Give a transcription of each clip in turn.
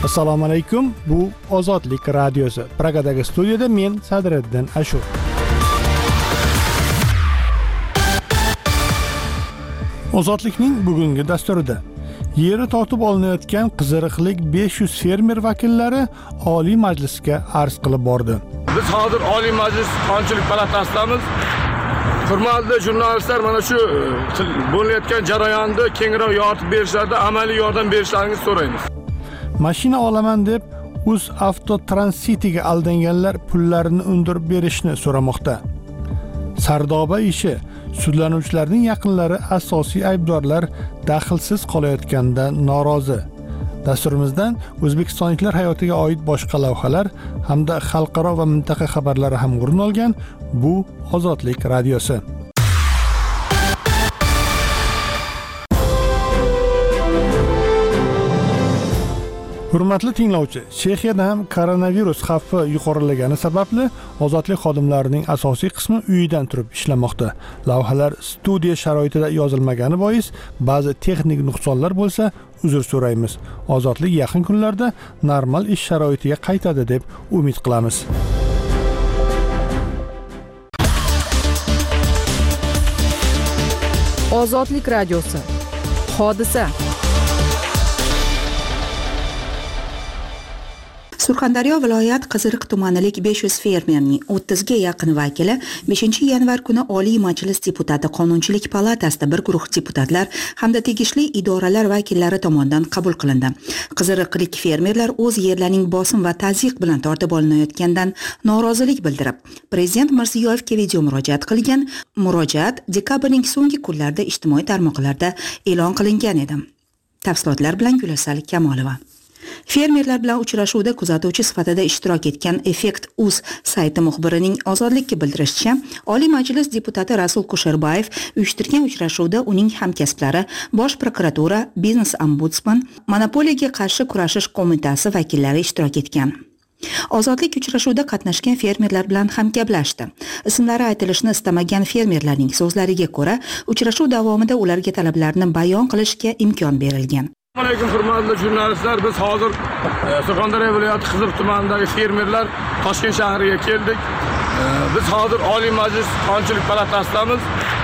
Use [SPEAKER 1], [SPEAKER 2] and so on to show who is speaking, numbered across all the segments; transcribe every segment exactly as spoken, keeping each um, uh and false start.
[SPEAKER 1] Assalomu alaykum. Bu Ozodlik radiosi. Pragadagi studiyada men Sadriddin Ashur. Ozodlikning bugungi dasturida yeri tortib olinayotgan Qiziriqlik besh yuz fermer vakillari Oliy Majlisga arz qilib bordi.
[SPEAKER 2] Biz hozir Oliy Majlis Qonunchilik palatasidamiz. Hurmatli jurnalistlar, mana shu bo'layotgan jarayonni kengroq yoritib berishlarda amaliy yordam berishlaringizni so'raymiz.
[SPEAKER 1] Mashina olaman deb UzAvto Transity'ga aldanganlar pullarini undirib berishni so'ramoqda. Sardoba ishi sudlanuvchilarning yaqinlari asosiy aybdorlar daxlsiz qolayotganidan norozi. Dasturimizdan o'zbekistonliklar hayotiga oid boshqa lavhalar hamda xalqaro va mintaqa xabarlari ham o'rin olgan. Bu Ozodlik radiosi. Hurmatli tinglovchi, Chexiyada ham koronavirus xavfi yuqorilagani sababli ozodlik xodimlarining asosiy qismi uyidan turib ishlamoqda. Lavhalar studiya sharoitida yozilmagani bois ba'zi texnik nuqsonlar bo'lsa, uzr so'raymiz. Ozodlik yaqin kunlarda normal ish sharoitiga qaytadi deb umid qilamiz.
[SPEAKER 3] Ozodlik radiosi. Hodisa.
[SPEAKER 4] Surxondaryo viloyat Qiziriq tumanilik besh yuz fermerning o'ttizga yaqin vakili beshinchi yanvar kuni Oliy Majlis deputati Qonunchilik palatasida bir guruh deputatlar hamda tegishli idoralar vakillari tomonidan qabul qilindi. Qiziriqlik fermerlar o'z yerlarining bosim va tazyiq bilan tortib olinayotganidan norozilik bildirib, Prezident Mirziyoyevga video murojaat qilgan. Murojaat dekabrning so'nggi kunlarida ijtimoiy tarmoqlarda e'lon qilingan edi. Tafsilotlar bilan Gulasal Kamolova. Fermerlar bilan uchrashuvda kuzatuvchi sifatida ishtirok etgan Effekt.uz sayti muxbirining Ozodlikka bildirishicha, Oliy Majlis deputati Rasul Kusherbayev uyushtirgan uchrashuvda uning hamkasblari, Bosh prokuratura, Biznes ombudsman, Monopoliyaga qarshi kurashish qo'mitasi vakillari ishtirok etgan. Ozodlik uchrashuvda qatnashgan fermerlar bilan hamgaplashdi. Ismlari aytilishni istamagan fermerlarning so'zlariga ko'ra, uchrashuv davomida ularga talablarini bayon qilishga imkon berilgan.
[SPEAKER 2] Assalomu alaykum hurmatli jurnalistlar, biz hozir Surxondaryo viloyati Qiziriq tumanidagi fermerlar Toshkent shahriga keldik. Biz hozir Oliy Majlis Qonunchilik palatasidamiz.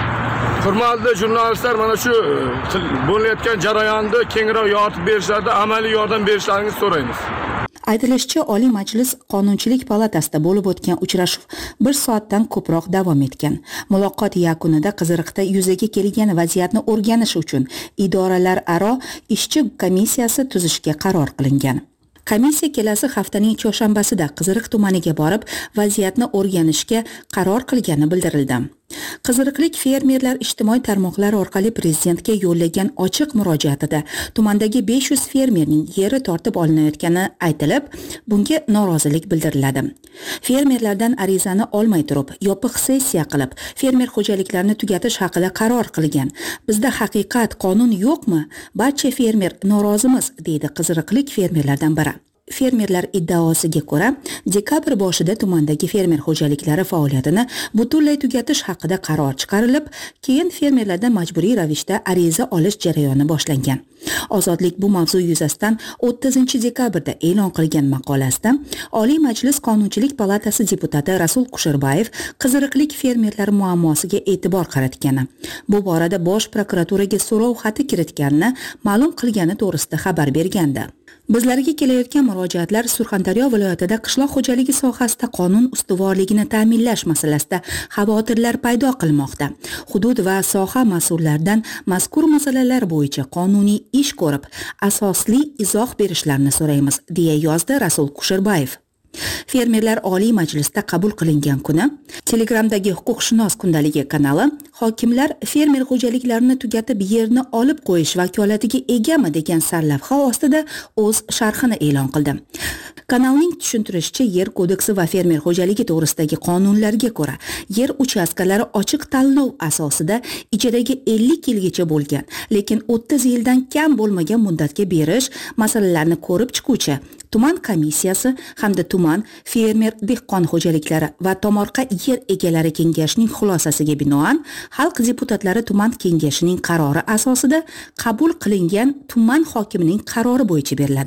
[SPEAKER 2] Hurmatli jurnalistlar, mana shu bo'layotgan jarayonni kengroq yoritib berishlarda amaliy yordam berishlaringizni so'raymiz.
[SPEAKER 4] Aytilishicha, Oliy Majlis Qonunchilik palatasida bo'lib o'tgan uchrashuv bir soatdan ko'proq davom etgan. Muloqot yakunida Qiziriqda yuzaga kelgan vaziyatni o'rganish uchun idoralararo ishchi komissiyasi tuzishga qaror qilingan. Komissiya kelasi haftaning chorshanbasida Qiziriq tumaniga borib, vaziyatni o'rganishga qaror qilgani bildirildi. Qiziriqlik fermerlar ijtimoiy tarmoqlar orqali prezidentga yo'llagan ochiq murojaatida tumandagi besh yuz fermerning yeri tortib olinayotgani aytilib, bunga norozilik bildiriladi. Fermerlardan arizani olmay turib, yopiq sessiya qilib, fermer xo'jaliklarini tugatish haqida qaror qilgan. Bizda haqiqat, qonun yo'qmi? Barcha fermer norozimiz, deydi Qiziriqlik fermerlardan biri. Fermerlar iddaosiga ko'ra, dekabr boshida tumandagi fermer xo'jaliklari faoliyatini butunlay tugatish haqida qaror chiqarilib, keyin fermerlardan majburiy ravishda ariza olish jarayoni boshlangan. Ozodlik bu mavzu yuzasidan o'ttizinchi dekabrda e'lon qilgan maqolasida Oliy Majlis Qonunchilik palatasi deputati Rasul Kusherbayev Qiziriqlik fermerlar muammosiga e'tibor qaratgani, bu borada Bosh prokuraturaga so'rov xati kiritganini ma'lum qilgani to'g'risida xabar bergandi. Bizlarga kelayotgan murojaatlar Surxondaryo viloyatida qishloq xo'jaligi sohasida qonun ustuvorligini ta'minlash masalasida xavotirlar paydo qilmoqda. Hudud va soha mas'ullaridan mazkur masalalar bo'yicha qonuniy ish ko'rib, asosli izoh berishlarini so'raymiz, deya yozdi Rasul Kusherbayev. Fermerlar Oliy Majlisda qabul qilingan kuni Telegramdagi Huquqshunos kundaligi kanali hokimlar fermer xo'jaliklarini tugatib yerni olib qo'yish vakolatiga egami degan sarlavha ostida o'z sharhini e'lon qildi. Kanalning tushuntirishicha, yer kodeksi va fermer xo'jaligi to'g'risidagi qonunlarga ko'ra, yer uchastkalari ochiq tanlov asosida ijaraga ellik yilgacha bo'lgan, lekin o'ttiz yildan kam bo'lmagan muddatga berish masalalarini ko'rib chiquvchi tuman komissiyasi hamda tuman fermer dehqon xo'jaliklari va tomorqa yer egalari kengashining xulosasiga binoan xalq deputatlari tuman kengashining qarori asosida qabul qilingan tuman hokimining qarori bo'yicha beriladi.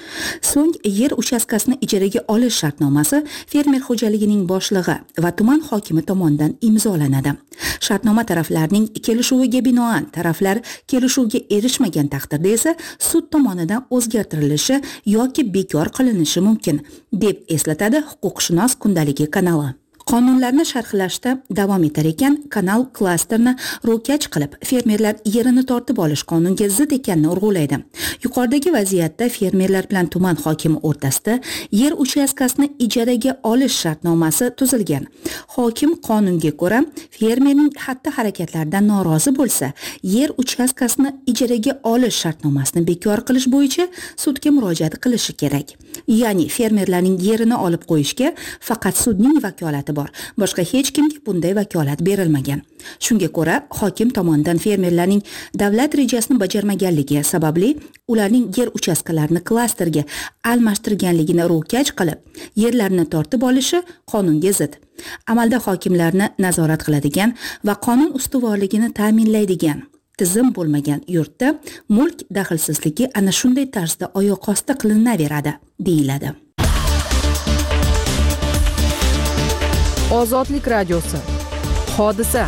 [SPEAKER 4] So'ng yer uchastkasini ijaraga olish shartnomasi fermer xo'jaligining boshlig'i va tuman hokimi tomonidan imzolanadi. Shartnoma taraflarning kelishuviga binoan taraflar kelishuvga erishmagan taqdirda esa sud tomonidan o'zgartirilishi yoki bekor qilinishi mumkin, deb eslatadi Huquqshunos kundaligi kanali. Qonunlarni sharhlashda davom etar ekan, kanal klasterni ro'kach qilib, fermerlar yerini tortib olish qonunga zid ekanini urg'ulaydi. Yuqoridagi vaziyatda fermerlar bilan tuman hokimi o'rtasida yer uchastkasini ijaraga olish shartnomasi tuzilgan. Hokim qonunga ko'ra, fermerning xatti-harakatlaridan norozi bo'lsa, yer uchastkasini ijaraga olish shartnomasini bekor qilish bo'yicha sudga murojaat qilishi kerak. Ya'ni fermerlarning yerini olib qo'yishga faqat sudning vakolati bor. Boshqa hech kimga bunday vakolat berilmagan. Shunga ko'ra, hokim tomonidan fermerlarning davlat rejasini bajarmaganligi sababli ularning yer uchastkalarini klasterga almashtirganligini ro'kach qilib, yerlarni tortib olishi qonunga zid. Amalda hokimlarni nazorat qiladigan va qonun ustuvorligini ta'minlaydigan tizim bo'lmagan yurtda mulk daxlsizligi ana shunday tarzda oyoq osti qilinaveradi, deyiladi.
[SPEAKER 3] Ozodlik radiosi. Hodisa.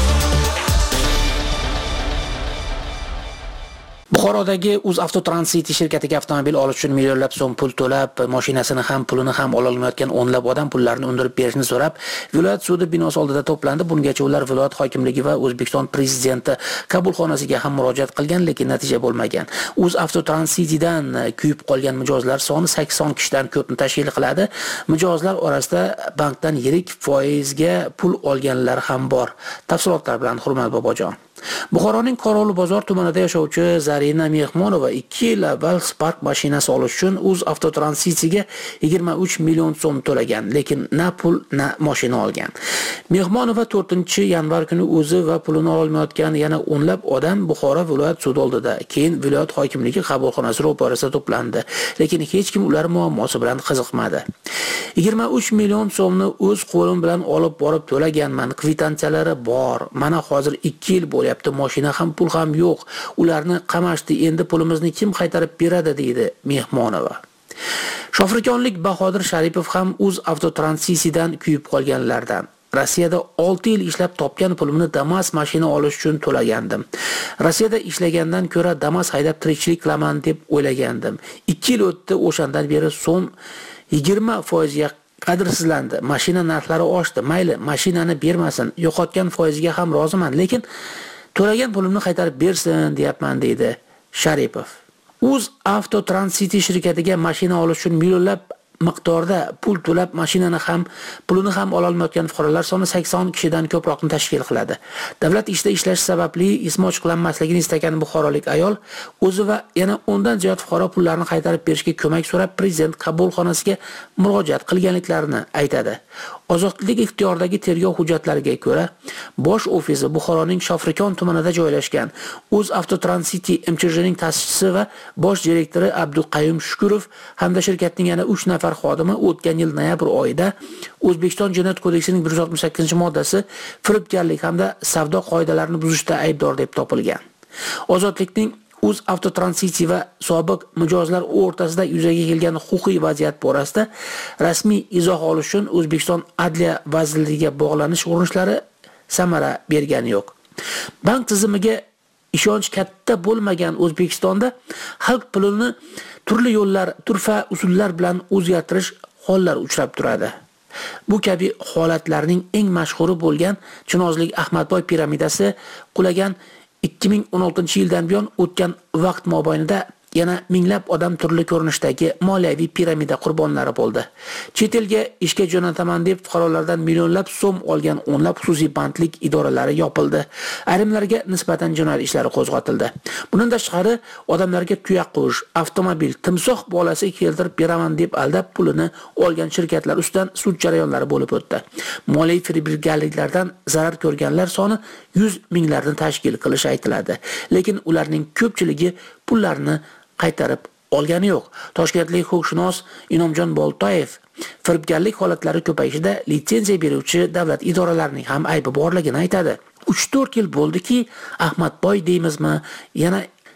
[SPEAKER 5] Buxorodagi UzAvtoTransit shirkatiga avtomobil olish uchun millionlab so'm pul to'lab, mashinasini ham, pulini ham ola olmayotgan o'nlab odam pullarini undirib berishni so'rab, viloyat sudi binosi oldida to'plandi. Bungacha ular viloyat hokimligi va O'zbekiston prezidenti qabulxonasiga ham murojaat qilgan, lekin natija bo'lmagan. UzAvtoTransitdan kuyib qolgan mijozlar soni sakson kishidan ko'pni tashkil qiladi. Mijozlar orasida bankdan yirik foizga pul olganlar ham bor. Tafsilotlar bilan Hurmat Bobojon. Buxoroning Qorovli bozor tumanida yashovchi Zarina Mehmonova ikki yil avval Spark mashinasi olish uchun UzAvtoTransitga yigirma uch million so'm to'lagan, lekin na pul, na mashina olgan. Mehmonova to'rtinchi yanvar kuni o'zi va pulini olmayotgan yana o'nlab odam Buxoro viloyat sudi oldida, keyin viloyat hokimligi qabulxonasi ro'parasida to'plandi, lekin hech kim ular muammosi bilan qiziqmadi. yigirma uch million so'mni o'z qo'lim bilan olib borib to'laganman, kvitantsiyalari bor. Mana hozir ikki yil bo'lyapti, mashina ham, pul ham yo'q. Ularni qamashdi, endi pulimizni kim qaytarib beradi, deydi Mehmonova. Shofirkonlik Bahodir Sharipov ham UzAvtoTransitdan kuyib qolganlardan. Rossiyada olti yil ishlab topgan pulimni Damas mashina olish uchun to'lagandim. Rossiyada ishlagandan ko'ra Damas haydab tirikchilik qilaman deb o'ylagandim. ikki yil o'tdi, o'shandan beri so'm yigirma foizga qadrsizlandi. Mashina narxlari oshdi. Mayli, mashinani bermasin, yo'qotgan foiziga ham roziman, lekin to'lagan pulimni qaytarib bersin, deyapman, deydi Sharipov. UzAvtoTransit shirkatiga mashina olish uchun millionlab miqdorda pul to'lab, mashinani ham, pulini ham ola olmayotgan fuqarolar soni sakson kishidan ko'proqni tashkil qiladi. Davlat ishda ishlash sababli ismi ochiqlanmasligini istagan buxorolik ayol o'zi va yana o'ndan ziyod fuqaro pullarini qaytarib berishga ko'mak so'rab prezident qabulxonasiga murojaat qilganliklarini aytadi. Ozodlik ixtiyoridagi tergov hujjatlariga ko'ra, bosh ofisi Buxoroning Shofirkon tumanida joylashgan. UzAvtoTransit M Ch Jning ta'sischisi va bosh direktori Abduqayyum Shukurov hamda shirkatning yana uch nafar xodimi o'tgan yil noyabr oyida O'zbekiston Jinoyat kodeksining bir yuz oltmish sakkizinchi moddasi firibgarlik hamda savdo qoidalarini buzishda aybdor deb topilgan. Ozodlikning UzAvtoTransit va sobiq mijozlar o'rtasida yuzaga kelgan huquqiy vaziyat borasida rasmiy izoh olish uchun O'zbekiston Adliya vazirligiga bog'lanish urinishlari samara bergani yo'q. Bank tizimiga ishonch katta bo'lmagan O'zbekistonda xalq pulini turli yo'llar, turfa usullar bilan o'zgartirish hollar uchrab turadi. Bu kabi holatlarning eng mashhuri bo'lgan Chinozlik Ahmadboy piramidasi qulagan ikki ming o'n oltinchi yildan buyon o'tgan vaqt mobaynida yana minglab odam turli ko'rinishdagi moliyaviy piramida qurbonlari bo'ldi. Chet elga ishga jo'nataman deb fuqarolardan millionlab so'm olgan o'nlab xususiy bandlik idoralari yopildi. Ayrimlarga nisbatan jinoyat ishlari qo'zg'atildi. Bundan tashqari odamlarga tuyaqush, avtomobil, timsoh bolasi keltirib beraman deb aldab pulini olgan shirkatlar ustidan sud jarayonlari bo'lib o'tdi. Moliyaviy firibgarliklardan zarar ko'rganlar soni yuz minglarni tashkil qilishi aytiladi. Lekin ularning ko'pchiligi pullarni qaytarib olgani yo'q. Toshkentlik huquqshunos Inomjon Boltoyev firibgarlik holatlari ko'payishida litsenziya beruvchi davlat idoralarining ham aybi borligini aytadi. uch to'rt yil bo'ldiki, Ahmadboy deymizmi, yana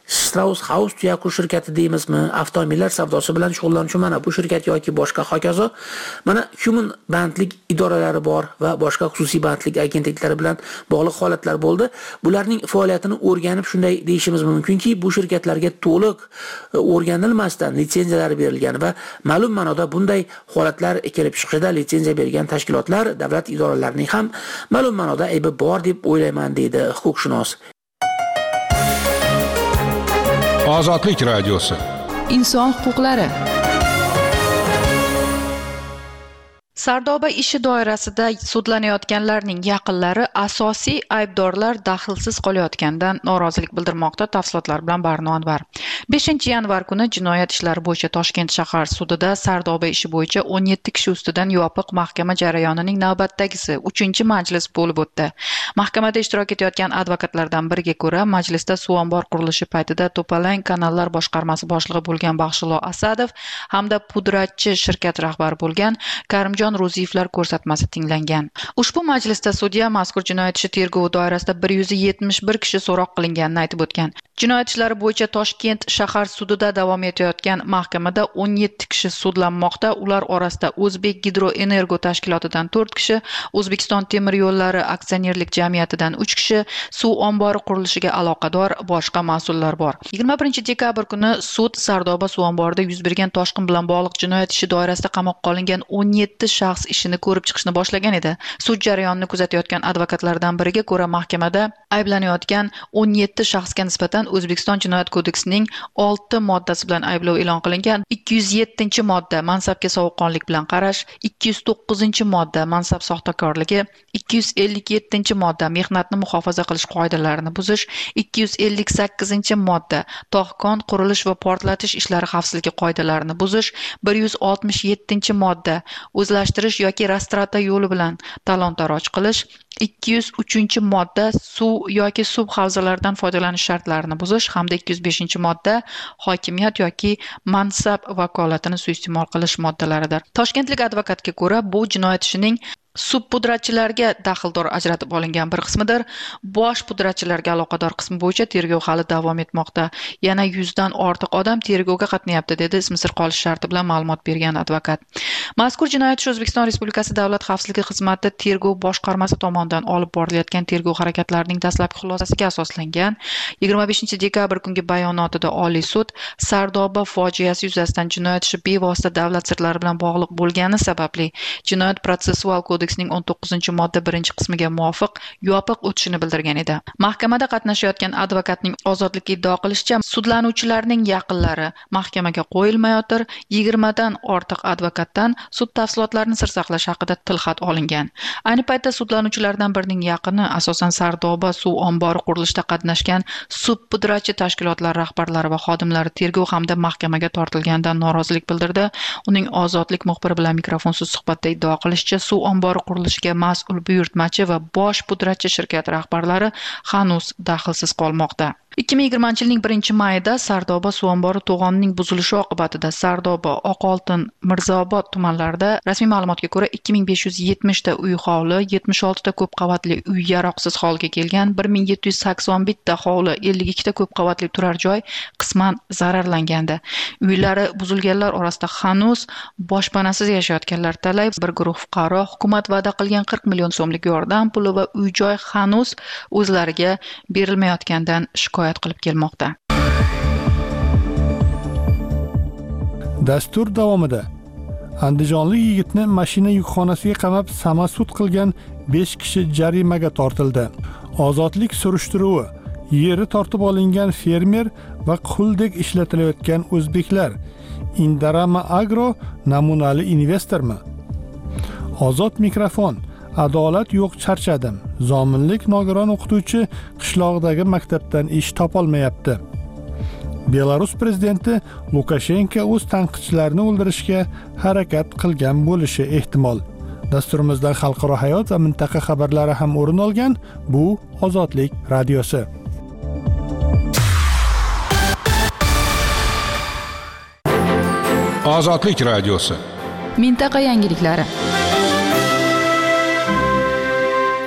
[SPEAKER 5] Strauss House tuyaqush shirkati deymizmi, avtomobillar savdosi bilan shug'ullanuvchi mana bu shirkat yoki boshqa hokazo. Mana human bandlik idoralari bor va boshqa xususiy bandlik agentliklari bilan bog'liq holatlar bo'ldi. Bularning faoliyatini o'rganib shunday deyishimiz mumkinki, bu shirkatlarga to'liq o'rganilmasdan litsenziyalar berilgan va ma'lum ma'noda bunday holatlar kelib chiqishida litsenziya bergan tashkilotlar, davlat idoralarining ham ma'lum ma'noda aybi bor deb o'ylayman, deydi huquqshunos.
[SPEAKER 6] Ozodlik radiosi.
[SPEAKER 3] Inson huquqlari. Sardoba ishi doirasida sudlanayotganlarning yaqinlari asosiy aybdorlar daxlsiz qolayotganidan norozilik bildirmoqda. Tafsilotlar bilan Barno Anvar. beshinchi yanvar kuni jinoyat ishlari bo'yicha Toshkent shahar sudida Sardoba ishi bo'yicha o'n yetti kishi ustidan yopiq mahkama jarayonining navbatdagisi uchinchi majlis bo'lib o'tdi. Mahkamada ishtirok etayotgan advokatlardan biriga ko'ra, majlisda suv ombor qurilishi paytida To'palang kanallar boshqarmasi boshlig'i bo'lgan Baxshilo Asadov hamda pudratchi shirkat rahbari bo'lgan Karimjon Ro'ziyevlar ko'rsatmasi tinglangan. Ushbu majlisda sudya mazkur jinoyat ishi tergovi doirasida bir yuz yetmish bir kishi so'roq qilinganini aytib o'tgan. Jinoyat ishlari bo'yicha Toshkent shahar sudida davom etayotgan mahkamada o'n yetti kishi sudlanmoqda. Ular orasida O'zbek Gidroenergo tashkilotidan to'rt kishi, O'zbekiston temir yo'llari aksionerlik jamiyatidan uch kishi, suv ombori qurilishiga aloqador boshqa mas'ullar bor. yigirma birinchi dekabr kuni sud Sardoba suv omborida yuz bergan toshqin bilan bog'liq jinoyat ishi doirasida qamoqqa olingan o'n yetti shaxs ishini ko'rib chiqishni boshlagan edi. Sud jarayonini kuzatayotgan advokatlardan biriga ko'ra, mahkamada ayblanayotgan o'n yetti shaxsga nisbatan O'zbekiston Jinoyat kodeksining olti moddasi bilan ayblov e'lon qilingan. ikki yuz yettinchi modda mansabga sovuqqonlik bilan qarash, ikki yuz to'qqizinchi modda mansab soxtakorligi, ikki yuz ellik yettinchi modda mehnatni muhofaza qilish qoidalarini buzish, ikki yuz ellik sakkizinchi modda tog'kon qurilish va portlatish ishlari xavfsizligi qoidalarini buzish, bir yuz oltmish yettinchi modda o'zlashtirish yoki rastrata yo'li bilan talon-taroj qilish, ikki yuz uchinchi modda suv yoki suv havzalaridan foydalanish shartlarini buzish hamda ikki yuz beshinchi modda hokimiyat yoki mansab vakolatini suiiste'mol qilish moddalaridir. Toshkentlik advokatga ko'ra, bu jinoyat ishining subpudratchilarga daxldor ajratib olingan bir qismidir. Bosh pudratchilarga aloqador qismi bo'yicha tergov hali davom etmoqda. Yana yuzdan ortiq odam tergovga qatnayapti, dedi Misr qolish sharti bilan ma'lumot bergan advokat. Mazkur jinoyat ishi O'zbekiston Respublikasi Davlat xavfsizligi xizmati tergov boshqarmasi tomonidan olib borilayotgan tergov harakatlarining dastlabki xulosasiga asoslangan. yigirma beshinchi dekabr kungi bayonotida Oliy sud Sardoba fojiasi yuzasidan jinoyat ishi bevosita davlat sirlari bilan bog'liq bo'lgani sababli Jinoyat protsessual kodeksining o'n to'qqizinchi modda birinchi qismiga muvofiq yopiq o'tishini bildirgan edi. Mahkamada qatnashayotgan advokatning ozodlikka iddao qilishicha, sudlanuvchilarning yaqinlari mahkamaga qo'yilmayotir, yigirmadan ortiq advokatdan sud tafsilotlarini sir saqlash haqida tilxat olingan. Ayni paytda sudlanuvchilardan birining yaqini asosan Sardoba suv ombori qurilishida qatnashgan subpudratchi tashkilotlar rahbarlari va xodimlari tergov hamda mahkamaga tortilganidan norozilik bildirdi. Uning Ozodlik muxbiri bilan mikrofonsiz suhbatda iddao qilishicha, suv ombori qurilishiga mas'ul buyurtmachi va bosh pudratchi shirkat rahbarlari hanuz daxlsiz qolmoqda. ikki ming yigirmanchi yilning birinchi mayida Sardoba suv ombori to'g'onining buzilishi oqibatida Sardoba, Oqoltin, Mirzobod tumanlarida rasmiy ma'lumotga ko'ra ikki ming besh yuz yetmish ta uy hovli, yetmish olti ta ko'p qavatli uy yaroqsiz holga kelgan, bir ming yetti yuz sakson bitta ta hovli, ellik ikki ta ko'p qavatli turar joy qisman zararlangandi. Uylari buzilganlar orasida hanuz boshpanasiz yashayotganlar talay, bir guruh fuqaro hukumat va'da qilgan qirq million so'mlik yordam puli va uy joy hanuz o'zlariga berilmayotgandan shikoyat qilib kelmoqda.
[SPEAKER 1] Dastur davomida Andijonlik yigitni mashina yukxonasiga qamab samasud qilgan besh kishi jarimaga tortildi. Ozodlik surishtiruvi, yeri tortib olingan fermer va quldek ishlatilayotgan o'zbeklar. Indarama Agro namunali investormi? Ozod mikrofon. Adolat yo'q, charchadim. Zominlik nogiron o'qituvchi qishloqdagi maktabdan ish topolmayapti. Belarus prezidenti Lukashenko o'z tanqidchilarini o'ldirishga harakat qilgan bo'lishi ehtimol. Dasturimizda xalqaro hayot va mintaqa xabarlari ham o'rin olgan. Bu Ozodlik radiosi.
[SPEAKER 6] Ozodlik radiosi.
[SPEAKER 3] Mintaqa yangiliklari.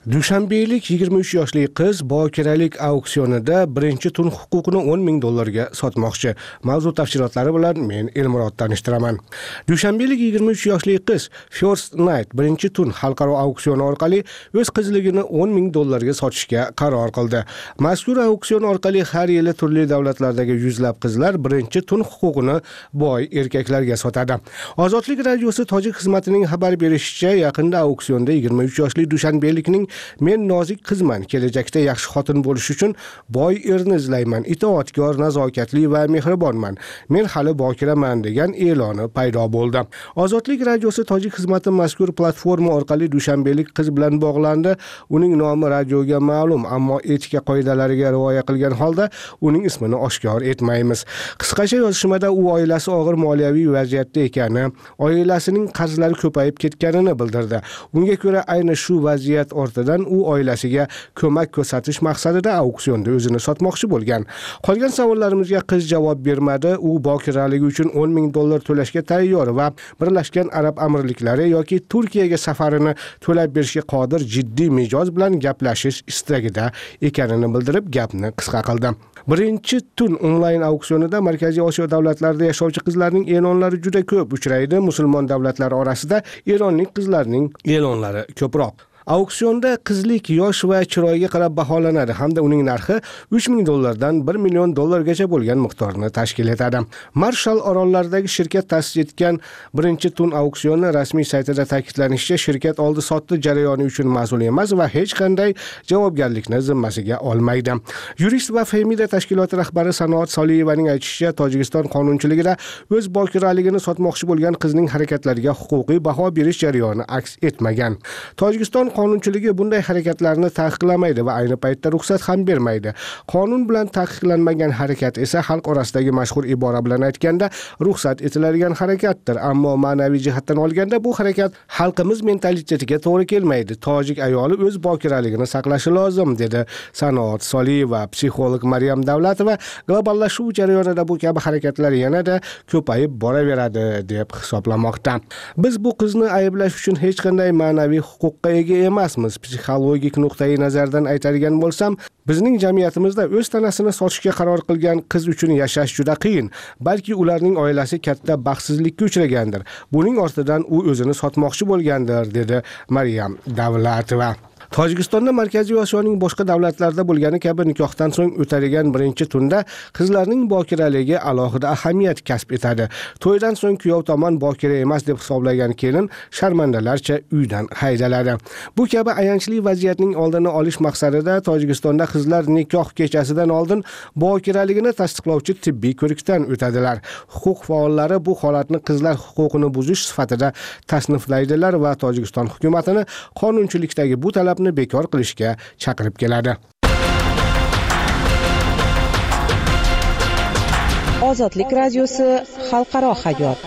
[SPEAKER 7] Dushanbeylik yigirma uch yoshli qiz bokiralik auksionida birinchi tun huquqini o'n ming dollarga sotmoqchi. Mavzu tafsilotlari bilan men Elmurod tanishtiraman. Dushanbeylik yigirma uch yoshli qiz First Night birinchi tun xalqaro auksioni orqali o'z qizligini o'n ming dollarga sotishga qaror qildi. Mazkur auksion orqali har yili turli davlatlardagi yuzlab qizlar birinchi tun huquqini boy erkaklarga sotadi. Ozodlik radiosi Tojik xizmatining xabar berishicha, yaqinda auksionda yigirma uch yoshli dushanbeylikning "Men nozik qizman, kelajakda yaxshi xotin bo'lish uchun boy erni izlayman, itoatkor, nazokatli va mehribonman. Men hali bokiraman" degan e'loni paydo bo'ldi. Ozodlik radiosi Tojik xizmati mazkur platforma orqali dushanbeylik qiz bilan bog'landi. Uning nomi radioga ma'lum, ammo etika qoidalariga rioya qilgan holda uning ismini oshkor etmaymiz. Qisqacha yozishmada u oilasi og'ir moliyaviy vaziyatda ekani, oilasining qarzlari ko'payib ketganini bildirdi. Unga ko'ra ayni shu vaziyat ortidan u oilasiga ko'mak ko'rsatish maqsadida auksionda o'zini sotmoqchi bo'lgan. Qolgan savollarimizga qiz javob bermadi. U bokiraligi uchun o'n ming dollar to'lashga tayyor va Birlashgan Arab Amirliklari yoki Turkiyaga safarini to'lab berishga qodir jiddiy mijoz bilan gaplashish istagida ekanini bildirib, gapni qisqa qildi. Birinchi tun onlayn auksionida Markaziy Osiyo davlatlarida yashovchi qizlarning e'lonlari juda ko'p uchraydi. Musulmon davlatlar orasida Eronlik qizlarning e'lonlari ko'proq. Auksionda qizlik yosh va chiroyiga qarab baholanadi hamda uning narxi uch ming dollardan bir million dollargacha bo'lgan miqdorni tashkil etadi. Marshall orollaridagi shirkat ta'sis etgan birinchi tun auksioni rasmiy saytida ta'kidlanishicha, shirkat oldi-sotdi jarayoni uchun mas'ul emas va hech qanday javobgarlikni zimmasiga olmaydi. Yurist va Femida tashkiloti rahbari Sanoat Soliyevaning aytishicha, Tojikiston qonunchiligida o'z bokiraligini sotmoqchi bo'lgan qizning harakatlariga huquqiy baho berish jarayoni aks etmagan. Tojikiston qonunchiligi bunday harakatlarni taqiqlamaydi va ayni paytda ruxsat ham bermaydi. Qonun bilan taqiqlanmagan harakat esa xalq orasidagi mashhur ibora bilan aytganda ruxsat etiladigan harakatdir, ammo ma'naviy jihatdan olganda bu harakat xalqimiz mentalitetiga to'g'ri kelmaydi. Tojik ayoli o'z bokiraligini saqlashi lozim, dedi Sanoat Soliyeva. Psixolog Maryam Davlatova globallashuv jarayonida bu kabi harakatlar yanada ko'payib boraveradi deb hisoblamoqda. Biz bu qizni ayblash uchun hech qanday ma'naviy huquqqa ega emasmiz. Psixologik nuqtai nazardan aytadigan bo'lsam, bizning jamiyatimizda o'z tanasini sotishga qaror qilgan qiz uchun yashash juda qiyin. Balki ularning oilasi katta baxtsizlikka uchragandir. Buning ortidan u o'zini sotmoqchi bo'lgandir, dedi Maryam Davlatova. Tojikistonda Markaziy Osiyoning boshqa davlatlarida bo'lgani kabi nikohdan so'ng o'tadigan birinchi tunda qizlarning bokiraligi alohida ahamiyat kasb etadi. To'ydan so'ng kuyov tomon bokira emas deb hisoblagan kelin sharmandalarcha uydan haydaladi. Bu kabi ayanchli vaziyatning oldini olish maqsadida Tojikistonda qizlar nikoh kechasidan oldin bokiraligini tasdiqlovchi tibbiy ko'rikdan o'tadilar. Huquq faollari bu holatni qizlar huquqini buzish sifatida tasniflaydilar va Tojikiston hukumatini qonunchilikdagi bu talab bekor qilishga chaqirib keladi.
[SPEAKER 8] Ozodlik radiosi xalqaro hayot.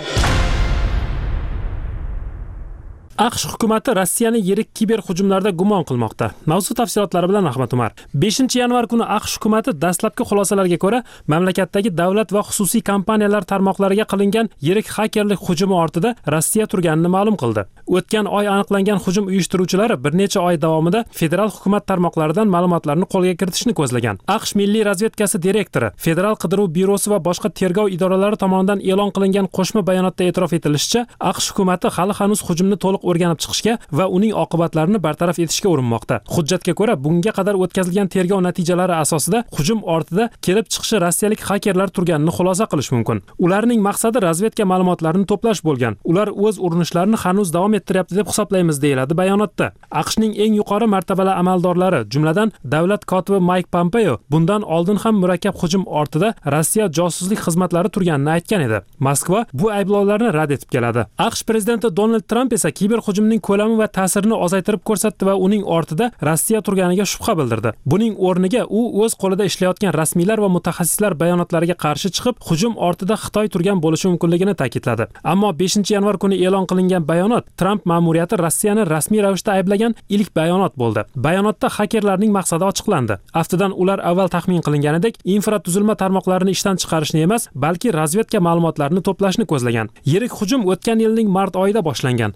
[SPEAKER 9] AQSh hukumati Rossiyani yirik kiber hujumlarda gumon qilmoqda. Mavzu tafsilotlari bilan Ahmad Umar. beshinchi yanvar kuni AQSh hukumati dastlabki xulosalarga ko'ra, mamlakatdagi davlat va xususiy kompaniyalar tarmoqlariga qilingan yirik hakerlik hujumi ortida Rossiya turganini ma'lum qildi. O'tgan oy aniqlangan hujum uyushtiruvchilari bir necha oy davomida federal hukumat tarmoqlaridan ma'lumotlarni qo'lga kiritishni ko'zlagan. AQSh Milliy razvedkasi direktori, Federal qidiruv byurosi va boshqa tergov idoralari tomonidan e'lon qilingan qo'shma bayonotda e'tirof etilishicha, AQSh hukumati hali hanuz hujumni to'liq o'rganib chiqishga va uning oqibatlarini bartaraf etishga urinmoqda. Hujjatga ko'ra, bunga qadar o'tkazilgan tergov natijalari asosida hujum ortida kelib chiqishi rossiyalik hakerlar turganini xulosa qilish mumkin. Ularning maqsadi razvedka ma'lumotlarini to'plash bo'lgan. Ular o'z urinishlarini hanuz davom ettiryapti deb hisoblaymiz, deyiladi bayonotda. AQShning eng yuqori martabali amaldorlari, jumladan davlat kotibi Mike Pompeo, bundan oldin ham murakkab hujum ortida Rossiya josuslik xizmatlari turganini aytgan edi. Moskva bu ayblovlarni rad etib keladi. AQSh prezidenti Donald Trump esa kiber hujumning ko'lami va ta'sirini ozaytirib ko'rsatdi va uning ortida Rossiya turganiga shubha bildirdi. Buning o'rniga u o'z qo'lida ishlayotgan rasmiylar va mutaxassislar bayonotlariga qarshi chiqib, hujum ortida Xitoy turgan bo'lishi mumkinligini ta'kidladi. Ammo beshinchi yanvar kuni e'lon qilingan bayonot Trump ma'muriyati Rossiyani rasmiy ravishda ayblagan ilk bayonot bo'ldi. Bayonotda hakerlarning maqsadi ochiqlandi. Aftidan ular avval taxmin qilinganidek infratuzilma tarmoqlarini ishdan chiqarishni emas, balki razvedka ma'lumotlarini to'plashni ko'zlagan. Yirik hujum o'tgan yilning mart oyida boshlangan. O'shanda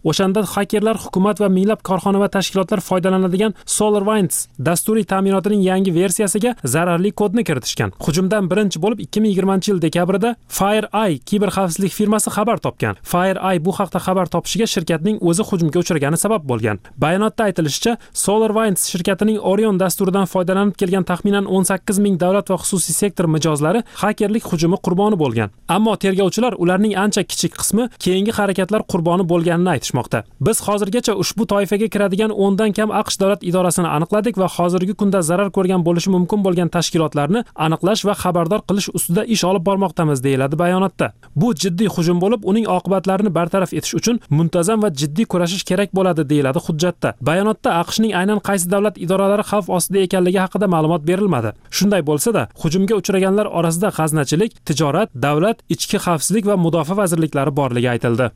[SPEAKER 9] xakerlar hukumat va minglab korxona va tashkilotlar foydalanadigan SolarWinds dasturiy ta'minotining yangi versiyasiga zararli kodni kiritishgan. Hujumdan birinchi bo'lib ikki ming yigirmanchi yil dekabrida FireEye kiberxavfsizlik firmasi xabar topgan. FireEye bu haqda xabar topishiga shirkatning o'zi hujumga uchragani sabab bo'lgan. Bayonotda aytilishicha, SolarWinds shirkatining Orion dasturidan foydalanib kelgan taxminan o'n sakkiz ming davlat va xususiy sektor mijozlari xakerlik hujumi qurboni bo'lgan. Ammo tergovchilar ularning ancha kichik qismi keyingi harakatlar qurboni bo'lganini aytishmoqda. Biz hozirgacha ushbu toifaga kiradigan o'n dan kam AQSh davlat idorasini aniqladik va hozirgi kunda zarar ko'rgan bo'lishi mumkin bo'lgan tashkilotlarni aniqlash va xabardor qilish ustida ish olib bormoqdamiz, deyiladi bayonotda. Bu jiddiy hujum bo'lib, uning oqibatlarini bartaraf etish uchun muntazam va jiddiy kurashish kerak bo'ladi, deyiladi hujjatda. Bayonotda AQShning aynan qaysi davlat idoralari xavf ostida ekanligi haqida ma'lumot berilmadi. Shunday bo'lsa-da, hujumga uchraganlar orasida g'aznachilik, tijorat, davlat, ichki xavfsizlik va mudofaa vazirliklari borligi aytildi.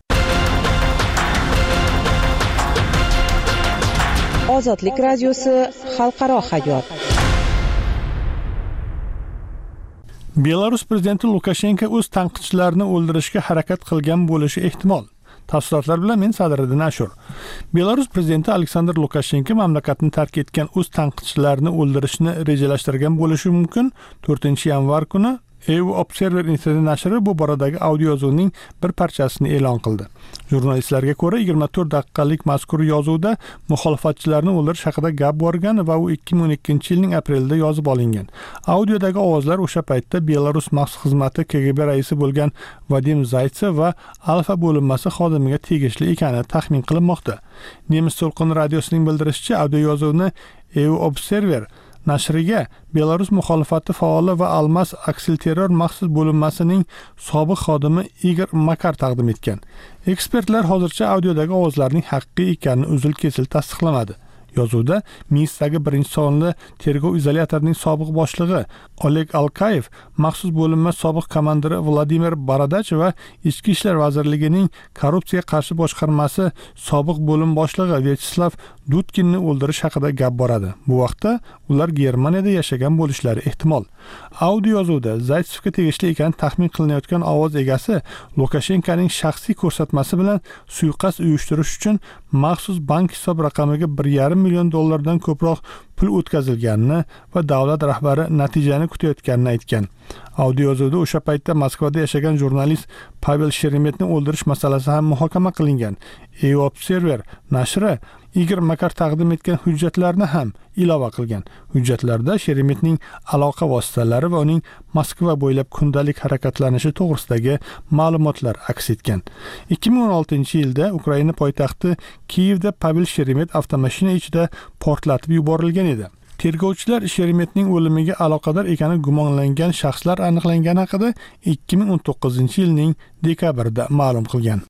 [SPEAKER 8] Ozodlik radiosi xalqaro hayot.
[SPEAKER 1] Belarus prezidenti Lukashenko o'z tanqidchilarini o'ldirishga harakat qilgan bo'lishi ehtimol. Tafsilotlar bilan men Sadriddin Ashur. Belarus prezidenti Aleksandr Lukashenko mamlakatni tark etgan o'z tanqidchilarini o'ldirishni rejalashtirgan bo'lishi mumkin. to'rtinchi yanvar kuni E U Observer Internet nashri bu boradagi audio yozuvning bir parchasini e'lon qildi. Jurnalistlarga ko'ra, yigirma to'rt daqiqalik mazkur yozuvda muxolifatchilarni o'ldirish haqida gap borgan va u ikki ming o'n ikkinchi yilning aprelida yozib olingan. Audiodagi ovozlar o'sha paytda Belarus maxsus xizmati K G B raisi bo'lgan Vadim Zaytsev va Alfa bo'linmasi xodimiga tegishli ekani taxmin qilinmoqda. Nemis to'lqini radiosining bildirishicha, audio yozuvni E U Observer nashriga Belarus muxolifati faoli va Almas aksilterror maxsus bo'linmasining sobiq xodimi Igor Makar taqdim etgan. Ekspertlar hozircha audiodagi ovozlarning haqiqiy ekanini uzil-kesil tasdiqlamadi. Yozuvda Minskdagi birinchi sonli tergov izolyatorining sobiq boshlig'i Oleg Alkayev, maxsus bo'linma sobiq komandiri Vladimir Baradach va Ichki ishlar vazirligining korrupsiyaga qarshi boshqarmasi sobiq bo'lim boshlig'i Vyacheslav Dudkinni o'ldirish haqida gap boradi. Bu vaqtda ular Germaniyada yashagan bo'lishlari ehtimol. Audio yozuvda Zaytsevga tegishli ekani taxmin qilinayotgan ovoz egasi Lukashenkoning shaxsiy ko'rsatmasi bilan suiqasd uyushtirish uchun maxsus bank hisob raqamiga bir yarim million dollardan ko'proq pul o'tkazilganini va davlat rahbari natijani kutayotganini aytgan. Audio yozuvda o'sha paytda Moskvada yashagan jurnalist Pavel Sheremetni o'ldirish masalasi ham muhokama qilingan. E U Observer nashri Igor Makar taqdim etgan hujjatlarni ham ilova qilgan. Hujjatlarda Sheremetning aloqa vositalari va uning Moskva bo'ylab kundalik harakatlanishi to'g'risidagi ma'lumotlar aks etgan. ikki ming o'n oltinchi yilda Ukraina poytaxti Kiyevda Pavel Sheremet avtomashina ichida portlatib yuborilgan edi. Tergovchilar Sheremetning o'limiga aloqador ekani gumonlangan shaxslar aniqlangani haqida ikki ming o'n to'qqizinchi yilning dekabrida ma'lum qilgan.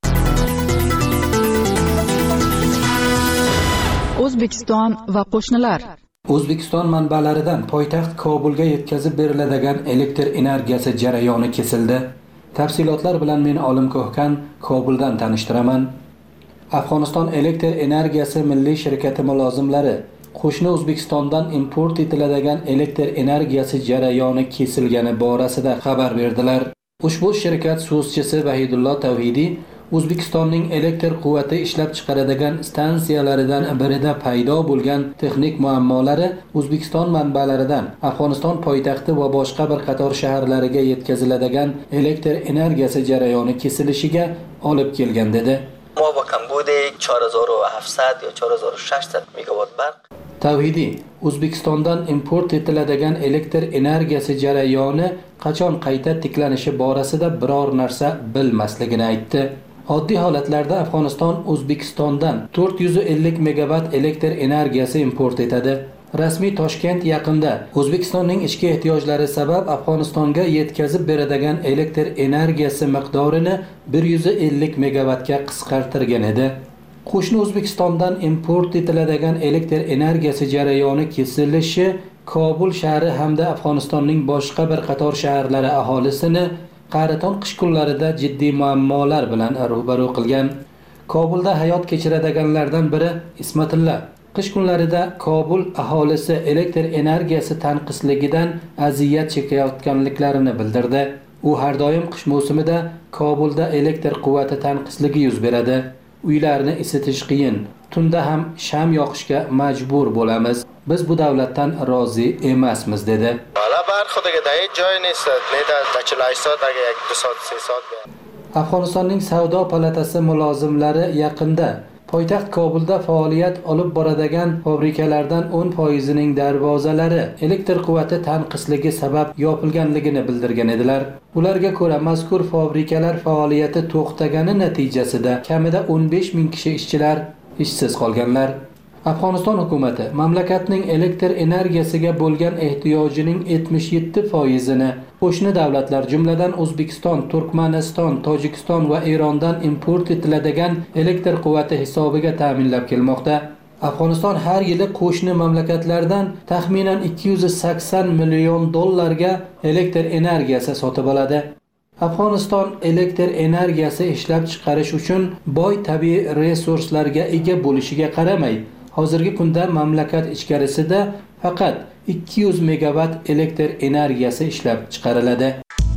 [SPEAKER 3] O'zbekiston va qo'shnilar.
[SPEAKER 5] O'zbekiston manbalaridan poytaxt Kobulga yetkazib beriladigan elektr energiyasi jarayoni kesildi. Tafsilotlar bilan men Olim Ko'hkan Kobuldan tanishtiraman. Afg'oniston elektr energiyasi milliy shirkati mulozimlari qo'shni O'zbekistondan import etiladigan elektr energiyasi jarayoni kesilgani borasida xabar berdilar. Ushbu shirkat so'zchisi Vahidullo Tavhidiy O'zbekistonning elektr quvvati ishlab chiqaradigan stansiyalaridan birida paydo bo'lgan texnik muammolari O'zbekiston manbalaridan Afg'oniston poytaxti va boshqa bir qator shaharlariga yetkaziladigan elektr energiyasi jarayoni kesilishiga olib kelgan dedi.
[SPEAKER 10] Muvofiqan budek چهار هزار و هفتصد یا چهار هزار و ششصد megawatt barq.
[SPEAKER 5] Tavhidiy O'zbekistondan import etiladigan elektr energiyasi jarayoni qachon qayta tiklanishi borasida biror narsa bilmasligini aytdi. Oddiy holatlarda Afg'oniston O'zbekistondan to'rt yuz ellik megawatt elektr energiyasi import etadi. Rasmiy Toshkent yaqinda O'zbekistonning ichki ehtiyojlari sabab Afg'onistonga yetkazib beradigan elektr energiyasi miqdorini bir yuz ellik megawattga qisqartirgan edi. Qo'shni O'zbekistondan import etiladigan elektr energiyasi jarayoni kesilishi Kobul shahri hamda Afg'onistonning boshqa bir qator shaharlari aholisini qariton qish kunlarida jiddiy muammolar bilan ro'baro qilgan. Kobulda hayot kechiradiganlardan biri Ismatilla qish kunlarida Kobul aholisi elektr energiyasi tanqisligidan aziyat chekayotganliklarini bildirdi. U har doim qish mavsumida Kobulda elektr quvvati tanqisligi yuz beradi.
[SPEAKER 11] uylarni isitish qiyin. Tunda ham sham yoqishga majbur bo'lamiz. Biz bu davlatdan rozi emasmiz dedi.
[SPEAKER 12] Hala bar xudoga day joy nesa, neda tachilashsat aga یک دو soat سه soat.
[SPEAKER 11] Afg'onistonning savdo palatasi mulozimlari yaqinda poytaxt Kobulda faoliyat olib boradigan fabrikalardan o'n foizining darvozalari elektr quvvati tanqisligi sabab yopilganligini bildirgan edilar. Ularga ko'ra, mazkur fabrikalar faoliyati to'xtagani natijasida kamida o'n besh ming kishi ishchilar ishsiz qolganlar. Afg'oniston hukumati mamlakatning elektr energiyasiga bo'lgan ehtiyojining yetmish yetti foizini qo'shni davlatlar, jumladan O'zbekiston, Turkmaniston, Tojikiston va Erondan import etiladigan elektr quvvati hisobiga ta'minlab kelmoqda. Afg'oniston har yili qo'shni mamlakatlardan taxminan ikki yuz sakson million dollarga elektr energiyasi sotib oladi. Afg'oniston elektr energiyasi ishlab chiqarish uchun boy tabiiy resurslarga ega bo'lishiga qaramay, hozirgi kunda mamlakat ichkarisida faqat ikki yuz megawatt elektr energiyasi ishlab chiqariladi.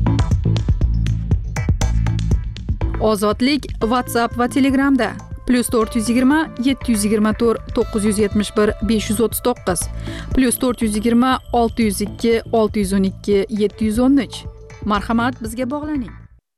[SPEAKER 13] Ozodlik WhatsApp va Telegramda plus to'rt yuz yigirma yetti yuz yigirma to'rt to'qqiz yuz yetmish bir besh yuz o'ttiz to'qqiz plus to'rt yuz yigirma olti yuz ikki olti yuz o'n ikki yetti yuz o'n uch. Marhamat, bizga bog'laning.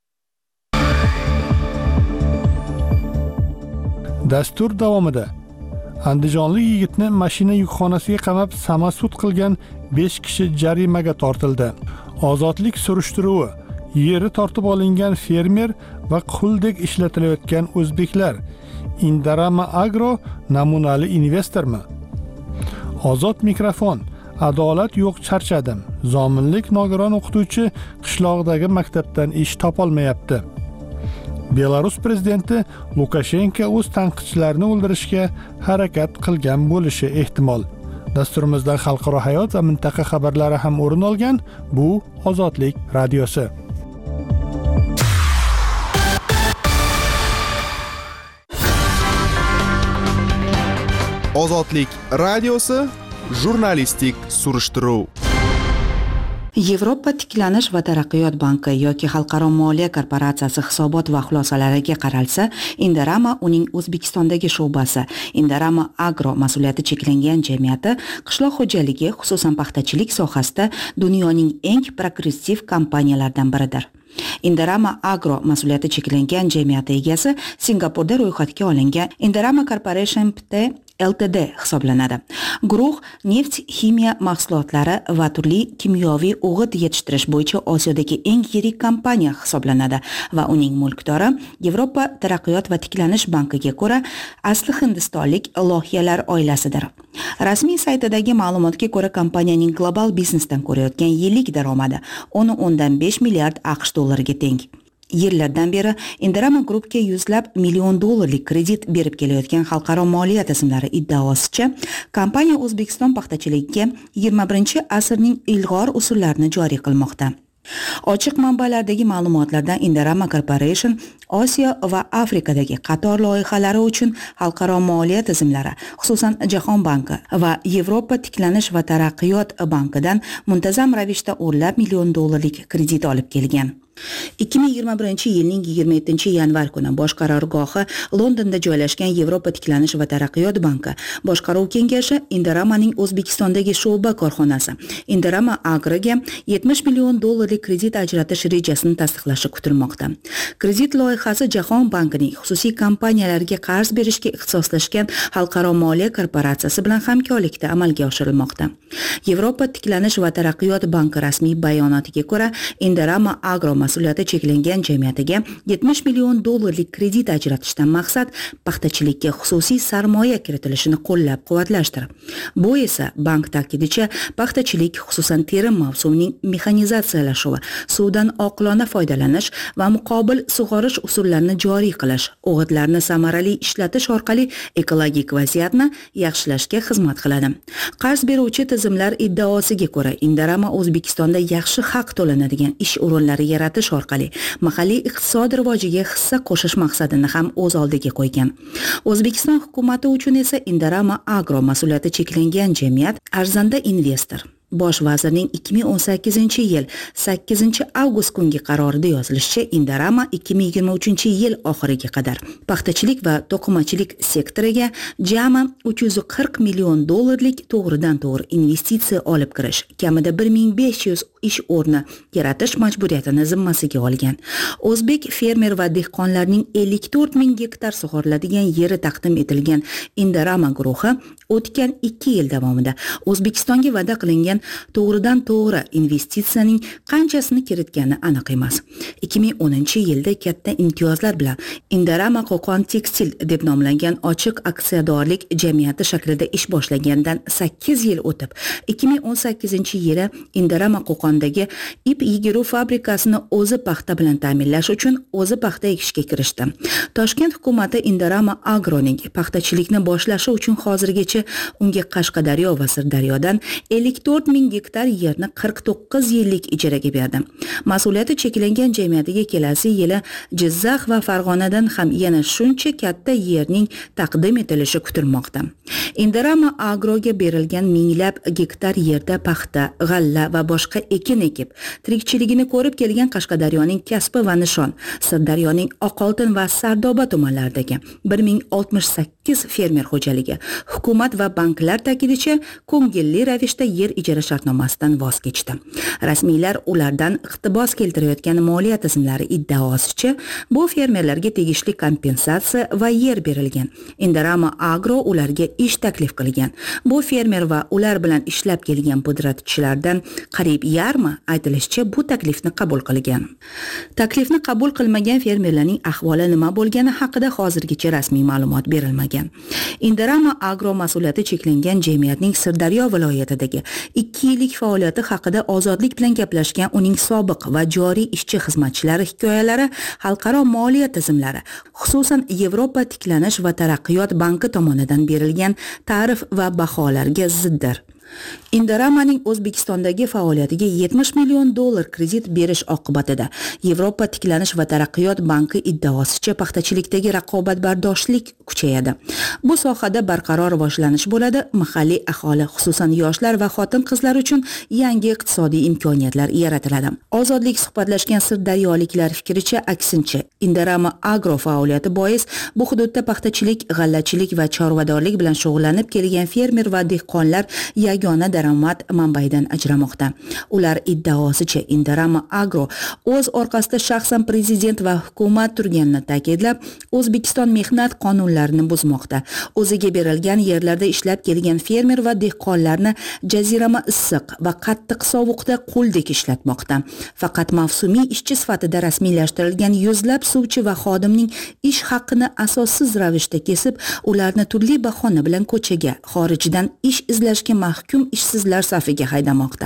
[SPEAKER 1] Dastur davomida Andijonlik yigitni mashina yukxonasiga qamab samasud qilgan besh kishi jarimaga tortildi. Ozodlik surishtiruvi, yeri tortib olingan fermer va quldek ishlatilayotgan o'zbeklar. Indarama Agro namunali investormi? Ozod mikrofon. Adolat yo'q, charchadim. Zominlik nogiron o'qituvchi qishloqdagi maktabdan ish topolmayapti. Belarus prezidenti Lukashenko o'z tanqidchilarini o'ldirishga harakat qilgan bo'lishi ehtimol. Dasturimizda xalqaro hayot va mintaqa xabarlari ham o'rin olgan. Bu Ozodlik radiosi.
[SPEAKER 14] Ozodlik radiosi jurnalistik surishtiruv.
[SPEAKER 4] Yevropa tiklanish va taraqqiyot banki yoki Xalqaro moliya korporatsiyasi hisobot va xulosalariga qaralsa, Indarama uning O'zbekistondagi sho'basi, Indarama Agro mas'uliyati cheklangan jamiyati qishloq xo'jaligi, xususan paxtachilik sohasida dunyoning eng progressiv kompaniyalaridan biridir. Indarama Agro mas'uliyati cheklangan jamiyati egasi Singapurda ro'yxatga olingan Indarama Corporation Pte Ltd hisoblanadi. Guruh neft, ximiya mahsulotlari va turli kimyoviy o'g'it yetishtirish bo'yicha Osiyodagi eng yirik kompaniya hisoblanadi va uning mulkdori Yevropa taraqqiyot va tiklanish bankiga ko'ra asli hindistonlik loyihalar oilasidir. Rasmiy saytidagi ma'lumotga ko'ra, kompaniyaning global biznesdan ko'rayotgan yillik daromadi o'n o'ndan besh milliard AQSh dollariga teng. Yillardan beri Indarama Groupga yuzlab million dollarlik kredit berib kelayotgan xalqaro moliya tizimlari iddaosicha, kompaniya O'zbekiston paxtachiligiga yigirma birinchi asrning ilg'or usullarini joriy qilmoqda. Ochiq manbalardagi ma'lumotlardan Indarama Corporation Osiyo va Afrikadagi qator loyihalari uchun xalqaro moliya tizimlari, xususan Jahon banki va Yevropa tiklanish va taraqqiyot bankidan muntazam ravishda o'nlab million dollarlik kredit olib kelgan. ikki ming yigirma birinchi yilning yigirma yettinchi yanvar kuni bosh qarorgohi Londonda joylashgan Yevropa tiklanish va taraqqiyot banki boshqaruv kengashi Indaramaning O'zbekistondagi sho'ba korxonasi Indarama Agroga yetmish million dollarlik kredit ajratish rejasini tasdiqlashi kutilmoqda. Kredit loyihasi Jahon bankining xususiy kompaniyalarga qarz berishga ixtisoslashgan xalqaro moliya korporatsiyasi bilan hamkorlikda amalga oshirilmoqda. Yevropa tiklanish va taraqqiyot banki rasmiy bayonotiga ko'ra, Indarama Agro mas'uliyati cheklangan jamiyatiga yetmish million dollarlik kredit ajratishdan maqsad paxtachilikka xususiy sarmoya kiritilishini qo'llab-quvvatlashdir. Bu esa bank ta'kidicha paxtachilik, xususan terim mavsumining mexanizatsiyalashuvi, suvdan oqilona foydalanish va muqobil sug'orish usullarini joriy qilish, o'g'itlarni samarali ishlatish orqali ekologik vaziyatni yaxshilashga xizmat qiladi. Qarz beruvchi tizimlar iddaosiga ko'ra, Indarama O'zbekistonda yaxshi haq to'lanadigan ish o'rinlari yaratish orqali mahalliy iqtisod rivojiga hissa qo'shish maqsadini ham o'z oldiga qo'ygan. O'zbekiston hukumati uchun esa Indarama Agro mas'uliyati cheklangan jamiyat arzanda investor. Bosh vazirning ikki ming o'n sakkizinchi yil sakkizinchi avgust kungi qarorida yozilishicha, Indorama ikki ming yigirma uchinchi yil oxiriga qadar paxtachilik va to'qimachilik sektoriga jami uch yuz qirq million dollarlik to'g'ridan-to'g'ri investitsiya olib kirish, kamida bir ming besh yuz ish o'rni yaratish majburiyatini zimmasiga olgan. O'zbek fermer va dehqonlarning ellik to'rt ming gektar sug'oriladigan yeri taqdim etilgan Indorama guruhi o'tgan ikki yil davomida O'zbekistonga va'da qilingan to'g'ridan-to'g'ri investitsiyaning qanchasini kiritgani aniq emas. ikki ming o'ninchi yilda katta imtiyozlar bilan Indorama Qo'qon Tekstil deb nomlangan ochiq aksiyadorlik jamiyati shaklida ish boshlagandan sakkiz yil o'tib, ikki ming o'n sakkizinchi yili Indorama Qo'qondagi ip yigiruv fabrikasini o'zi paxta bilan ta'minlash uchun o'zi paxta ekishga kirishdi. Toshkent hukumati Indorama Agroning paxtachilikni boshlashi uchun hozirgacha unga Qashqadaryo va Sirdaryodan ellik to'rt ming gektar yerni qirq to'qqiz yillik ijaraga berdi. Mas'uliyati cheklangan jamiyatiga kelasi yili Jizzax va Farg'onadan ham yana shuncha katta yerning taqdim etilishi kutilmoqda. Indorama Agroga berilgan minglab gektar yerda paxta, g'alla va boshqa ekin ekib, tirikchiligini ko'rib kelgan Qashqadaryoning Kasbi va Nishon, Sirdaryoning Oqoltin va Sardoba tumanlaridagi bir ming oltmish sakkiz fermer xo'jaligi hukumat va banklar ta'kidicha ko'ngilli ravishda yer ijara shartnomasidan voz kechdi. Rasmiylar ulardan iqtibos keltirayotgan moliya tizimlari iddaosicha bu fermerlarga tegishli kompensatsiya va yer berilgan. Indorama Agro ularga ish taklif qilgan. Bu fermer va ular bilan ishlab kelgan pudratchilardan qariyb yarmi aytilishicha bu taklifni qabul qilgan. Taklifni qabul qilmagan fermerlarning ahvoli nima bo'lgani haqida hozirgacha rasmiy ma'lumot berilmagan. Indorama Agro mas'uliyati cheklangan jamiyatning Sirdaryo viloyatidagi ikki yillik faoliyati haqida Ozodlik bilan gaplashgan uning sobiq va joriy ishchi xizmatchilari hikoyalari xalqaro moliya tizimlari, xususan Yevropa tiklanish va taraqqiyot banki tomonidan berilgan ta'rif va baholarga ziddir. Indoramaning O'zbekistondagi faoliyatiga yetmish million dollar kredit berish oqibatida Yevropa tiklanish va taraqqiyot banki iddaosicha paxtachilikdagi raqobatbardoshlik kuchayadi. Bu sohada barqaror rivojlanish bo'ladi, mahalliy aholi, xususan yoshlar va xotin-qizlar uchun yangi iqtisodiy imkoniyatlar yaratiladi. Ozodlik suhbatlashgan sirdaryoliklar fikricha, aksincha, Indorama Agro faoliyati bois bu hududda paxtachilik, g'allachilik va chorvadorlik bilan shug'ullanib kelgan fermer va dehqonlar yagona daromad manbaidan ajramoqda. Ular iddaosicha Indorama Agro o'z orqasida shaxsan prezident va hukumat turganini ta'kidlab, O'zbekiston mehnat qonunlarini buzmoqda. O'ziga berilgan yerlarda ishlab kelgan fermer va dehqonlarni jazirama issiq va qattiq sovuqda qo'ldek ishlatmoqda. Faqat mavsumiy ishchi sifatida rasmiylashtirilgan yuzlab suvchi va xodimning ish haqini asossiz ravishda kesib, ularni turli bahona bilan ko'chaga, xorijdan ish izlashga mahkum ishsizlar safiga haydamoqda.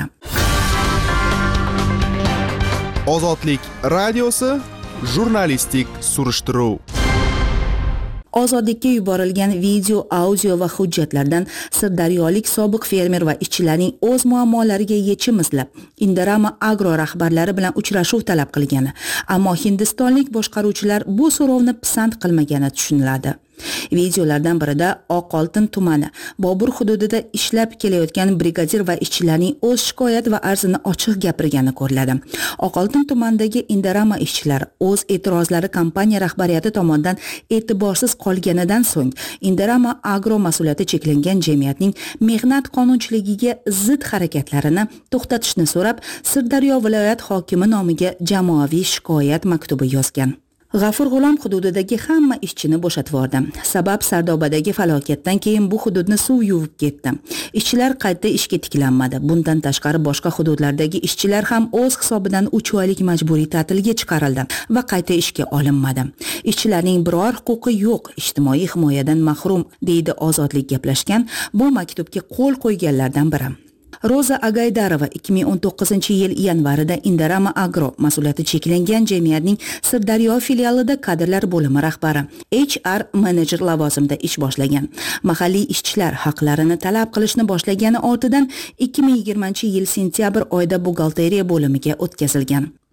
[SPEAKER 14] Ozodlik radiosi jurnalistik surishtiruv.
[SPEAKER 4] Ozodlikka yuborilgan video, audio va hujjatlardan sirdaryolik sobiq fermer va ishchilarning o'z muammolariga yechim izlab, Indorama Agro rahbarlari bilan uchrashuv talab qilgani, ammo hindistonlik boshqaruvchilar bu so'rovni pisand qilmagani tushuniladi. Videolardan birida Oqoltin tumani Bobur hududida ishlab kelayotgan brigadir va ishchilarning o'z shikoyat va arzini ochiq gapirgani ko'riladi. Oqoltin tumanidagi Indorama ishchilari o'z e'tirozlari kompaniya rahbariyati tomonidan e'tiborsiz qolganidan so'ng Indorama Agro mas'uliyati cheklangan jamiyatning mehnat qonunchiligiga zid harakatlarini to'xtatishni so'rab, Sirdaryo viloyat hokimi nomiga jamoaviy shikoyat maktubi yozgan. G'afur G'ulom hududidagi hamma ishchini bo'shatib yubordi. Sabab Sardobadagi falokatdan keyin bu hududni suv yuvib ketdi. Ishchilar qayta ishga tiklanmadi. Bundan tashqari boshqa hududlardagi ishchilar ham o'z hisobidan uch oylik majburiy ta'tilga chiqarildi va qayta ishga olinmadi. Ishchilarning biror huquqi yo'q, ijtimoiy himoyadan mahrum, deydi Ozodlik gaplashgan bu maktubga qo'l qo'yganlardan biri. Roza Agaydarova ikki ming o'n to'qqizinchi yil yanvarida Indorama Agro mas'uliyati cheklangan jamiyatning Sirdaryo filialida kadrlar bo'limi rahbari, H R menejer lavozimida ish boshlagan. Mahalliy ishchilar haqlarini talab qilishni boshlagani ortidan ikki ming yigirmanchi yil sentyabr oyida buxgalteriya bo'limiga o'tkazilgan.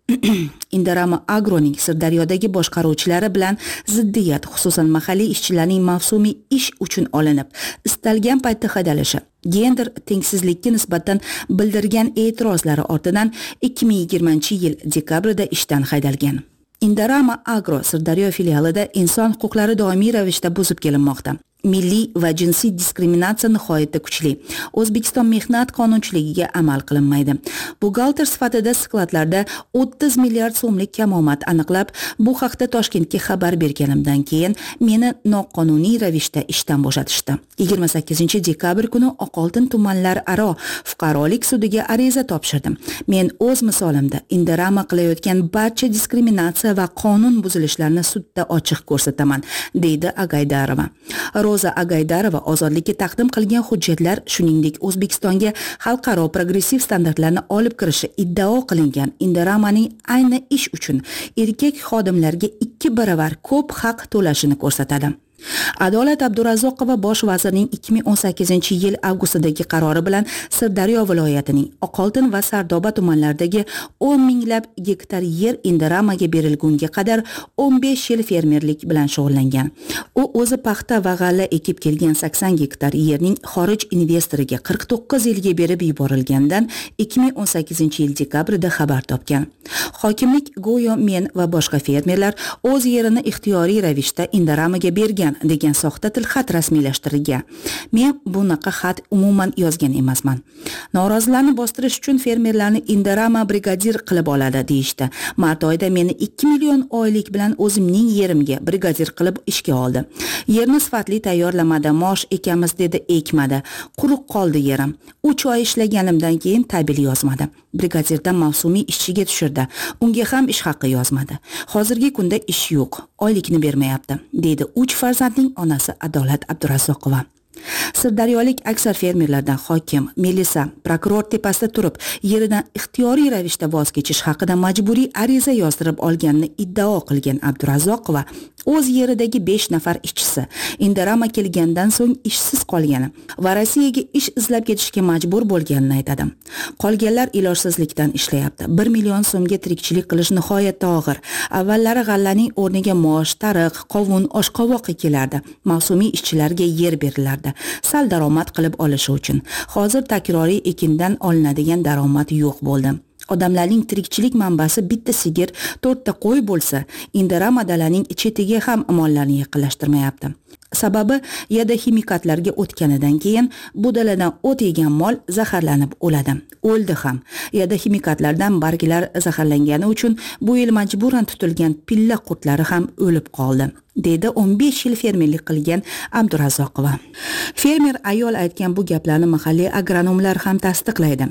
[SPEAKER 4] Indorama Agroning Sirdaryodagi boshqaruvchilari bilan ziddiyat, xususan mahalliy ishchilarning mavsumiy ish uchun olinib, istalgan paytda haydalishi, gender tengsizlikka nisbatan bildirgan e'tirozlari ortidan ikki ming yigirmanchi yil dekabrida ishdan haydalgan. Indorama Agro Sirdaryo filialida inson huquqlari doimiy ravishda buzib kelinmoqda. Milliy va jinsiy diskriminatsiya nihoyatda kuchli. O'zbekiston mehnat qonunchiligiga amal qilinmaydi. Buxgalter sifatida skladlarda o'ttiz milliard so'mlik kamomad aniqlab, bu haqda Toshkentga xabar berganimdan keyin meni noqonuniy ravishda ishdan bo'shatishdi. yigirma sakkizinchi dekabr kuni Oqoltin tumanlararo fuqarolik sudiga ariza topshirdim. Men o'z misolimda Indorama qilayotgan barcha diskriminatsiya va qonun buzilishlarini sudda ochiq ko'rsataman, deydi Agaydarova. Roza Agaydarova ozodlikka taqdim qilgan hujjatlar, shuningdek O'zbekistonga xalqaro progressiv standartlarni olib kirishi iddao qilingan Indoramaning ayni ish uchun erkak xodimlarga ikki baravar ko'p haq to'lashini ko'rsatadi. Adolat Abdurazzoqova bosh vazirning ikki ming o'n sakkizinchi yil avgustdagi qarori bilan Sirdaryo viloyatining Oqoltin va Sardoba tumanlaridagi o'n minglab gektar yer Indoramaga berilgunga qadar o'n besh yil fermerlik bilan shug'ullangan. U o'zi paxta va g'alla ekib kelgan sakson gektar yerning xorij investoriga qirq to'qqiz yilga berib yuborilgandan ikki ming o'n sakkizinchi yil dekabrida xabar topgan. Hokimlik go'yo men va boshqa fermerlar o'z yerini ixtiyoriy ravishda Indoramaga bergan degan soxta tilxat rasmiylashtirilgan. Men bunaqa xat umuman yozgan emasman. Norozilarni bostirish uchun fermerlarni Indorama brigadir qilib oladi deyishdi. Mart oyida meni ikki million oylik bilan o'zimning yerimga brigadir qilib ishga oldi. Yerni sifatli tayyorlamadi, mosh ekamiz dedi, ekmadi. Quruq qoldi yerim. uch oy ishlaganimdan keyin tabil yozmadi. Brigadirdan mavsumiy ishchiga tushirdi. Unga ham ish haqi yozmadi. Hozirgi kunda ish yo'q, oylikni bermayapti, dedi uch farzandning onasi Adolat Abdurazzoqova. Sirdaryolik aksar fermerlardan hokim, milisa, prokuror tepasida turib, yeridan ixtiyoriy ravishda voz kechish haqida majburiy ariza yozdirib olganini iddao qilgan Abdurazzoqova o'z yeridagi besh nafar ishchisi Indorama kelgandan so'ng ishsiz qolgani va Rossiyaga ish izlab ketishga majbur bo'lganini aytadi. Qolganlar ilojsizlikdan ishlayapti. bir million so'mga tirikchilik qilish nihoyatda og'ir. Avvallari g'allaning o'rniga mosh, tariq, qovun, oshqovoq ekilardi. Mavsumiy ishchilarga yer berilardi. Sal daromad qilib olishi uchun. Hozir takroriy ekindan olinadigan daromad yo'q bo'ldi. Odamlarning tirikchilik manbasi bitta sigir, to'rtta qo'y bo'lsa, Indorama dalaning chetiga ham mollarni yaqinlashtirmayapti. Sababi yada ximikatlarga o'tganidan keyin bu daladan o't yegan mol zaharlanib o'ladi. O'ldi ham. Yada ximikatlardan barglar zaharlangani uchun bu yil majburan tutilgan pilla qurtlari ham o'lib qoldi, dedi o'n besh yil fermerlik qilgan Abdurazzoqova. Fermer ayol aytgan bu gaplarni mahalliy agronomlar ham tasdiqlaydi.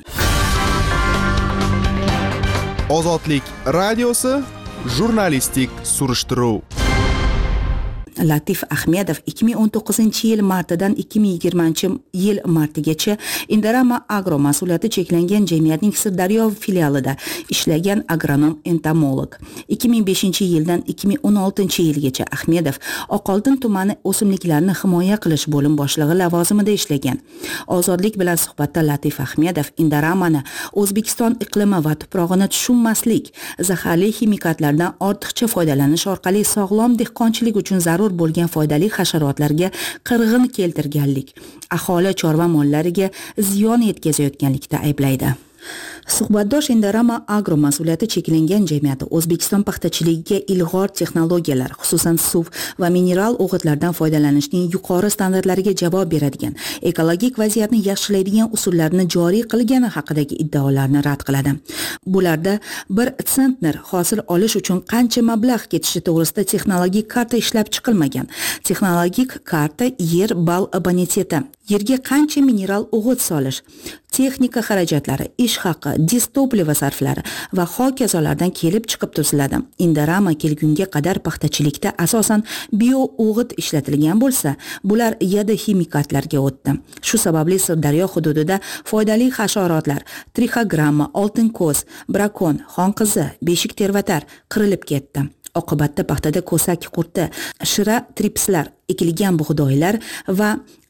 [SPEAKER 14] Ozodlik radiosi jurnalistik surishtiruv.
[SPEAKER 4] Latif Ahmedov ikki ming o'n to'qqizinchi yil martidan ikki ming yigirmanchi yil martigacha Indorama Agro mas'uliyati cheklangan jamiyatning Sirdaryo filialida ishlagan agronom entomolog. ikki ming beshinchi yildan ikki ming o'n oltinchi yilgacha Ahmedov Oqoltin tumani o'simliklarni himoya qilish bo'lim boshlig'i lavozimida ishlagan. Ozodlik bilan suhbatda Latif Ahmedov Indoramani O'zbekiston iqlimi va tuprog'ini tushunmaslik, zaharli ximikatlardan ortiqcha foydalanish orqali sog'lom dehqonchilik uchun zarur bo'lgan foydali hasharotlarga qirg'in keltirganlik, aholi chorva mollariga ziyon yetkazayotganlikda ayblaydi. Suhbatdosh Indorama Agro mas'uliyati cheklangan jamiyati O'zbekiston paxtachiligiga ilg'or texnologiyalar, xususan suv va mineral o'g'itlardan foydalanishning yuqori standartlariga javob beradigan, ekologik vaziyatni yaxshilaydigan usullarni joriy qilgani haqidagi iddaolarni rad qiladi. Bularda bir sentner hosil olish uchun qancha mablag' ketishi to'g'risida texnologik karta ishlab chiqilmagan. Texnologik karta yer bal boniteti, yerga qancha mineral o'g'it solish, texnika xarajatlari, ish haqi, distopliva sarflari va hokazolardan kelib chiqib tuziladi. Indorama kelgunga qadar paxtachilikda asosan bio o'g'it ishlatilgan bo'lsa, bular yada ximikatlarga o'tdi. Shu sababli Sirdaryo hududida foydali hasharotlar, trixogramma, oltin ko'z, brakon, xonqizi, beshik tervatar qirilib ketdi. Oqibatda paxtada ko'sak qurti, shira tripslar, ekilgan bug'doylar va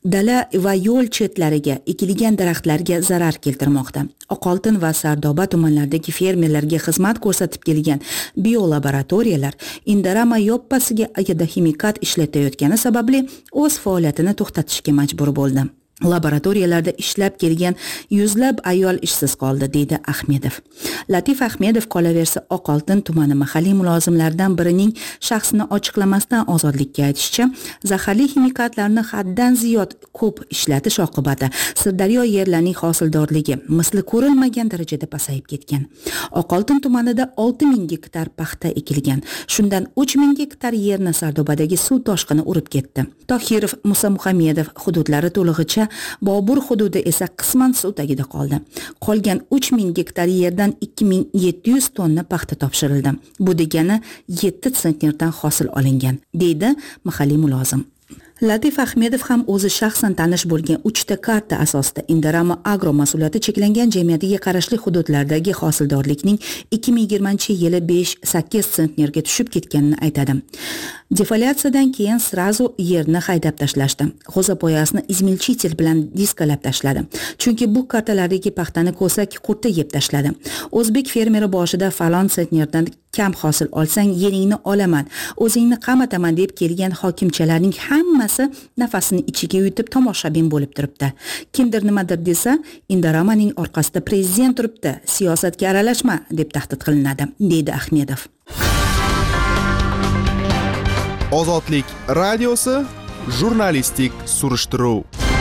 [SPEAKER 4] dala va yo'l chetlariga ekilgan daraxtlarga zarar keltirmoqda. Oqoltin va Sardoba tumanlaridagi fermerlarga xizmat ko'rsatib kelgan biolaboratoriyalar Indarama yoppasiga agidahimikat ishlatayotgani sababli o'z faoliyatini to'xtatishga majbur bo'ldi. Laboratoriyalarda ishlab kelgan yuzlab ayol ishsiz qoldi, deydi Ahmedov. Latif Ahmedov qolaversa Oqoltin tumani mahalliy mulozimlardan birining shaxsini ochiqlamasdan ozodlikka aytishicha, zaharli ximikatlarni haddan ziyod ko'p ishlatish oqibati Sirdaryo yerlarining hosildorligi misli ko'rilmagan darajada pasayib ketgan. Oqoltin tumanida olti ming gektar paxta ekilgan. Shundan uch ming gektar yerni Sardobadagi suv toshqini urib ketdi. Tohirov Musa Muhammedov hududlari to'lig'icha, Bobur hududi esa qisman suv tagida qoldi. Qolgan uch ming gektar yerdan ikki ming yetti yuz tonna paxta topshirildi. Bu degani yetti sentnerdan hosil olingan, deydi mahalliy mulozim. Latif Ahmedov ham o'zi shaxsan tanish bo'lgan uchta karta asosida Indarama agro mas'uliyati cheklangan jamiyatiga qarashli hududlardagi hosildorlikning ikki ming yigirmanchi yili besh sakkiz sentnerga tushib ketganini aytadi. Defoliatsiyadan keyin srazu yerni haydab tashlashdi. G'o'zapoyasini izmilchitel bilan diskalab tashladi. Chunki bu kartalardagi paxtani ko'sak qurti yeb tashladi. O'zbek fermeri boshida falon sentnerdan kam hosil olsang yeringni olaman, o'zingni qamataman deb kelgan hokimchalarning hammasi nafasini ichiga yutib tomoshabin bo'lib turibdi. Kimdir nimadir desa, Indaramaning orqasida prezident turibdi, siyosatga aralashma deb tahdid qilinadi, deydi Ahmedov.
[SPEAKER 14] Ozodlik radiosi jurnalistik surishtiruv.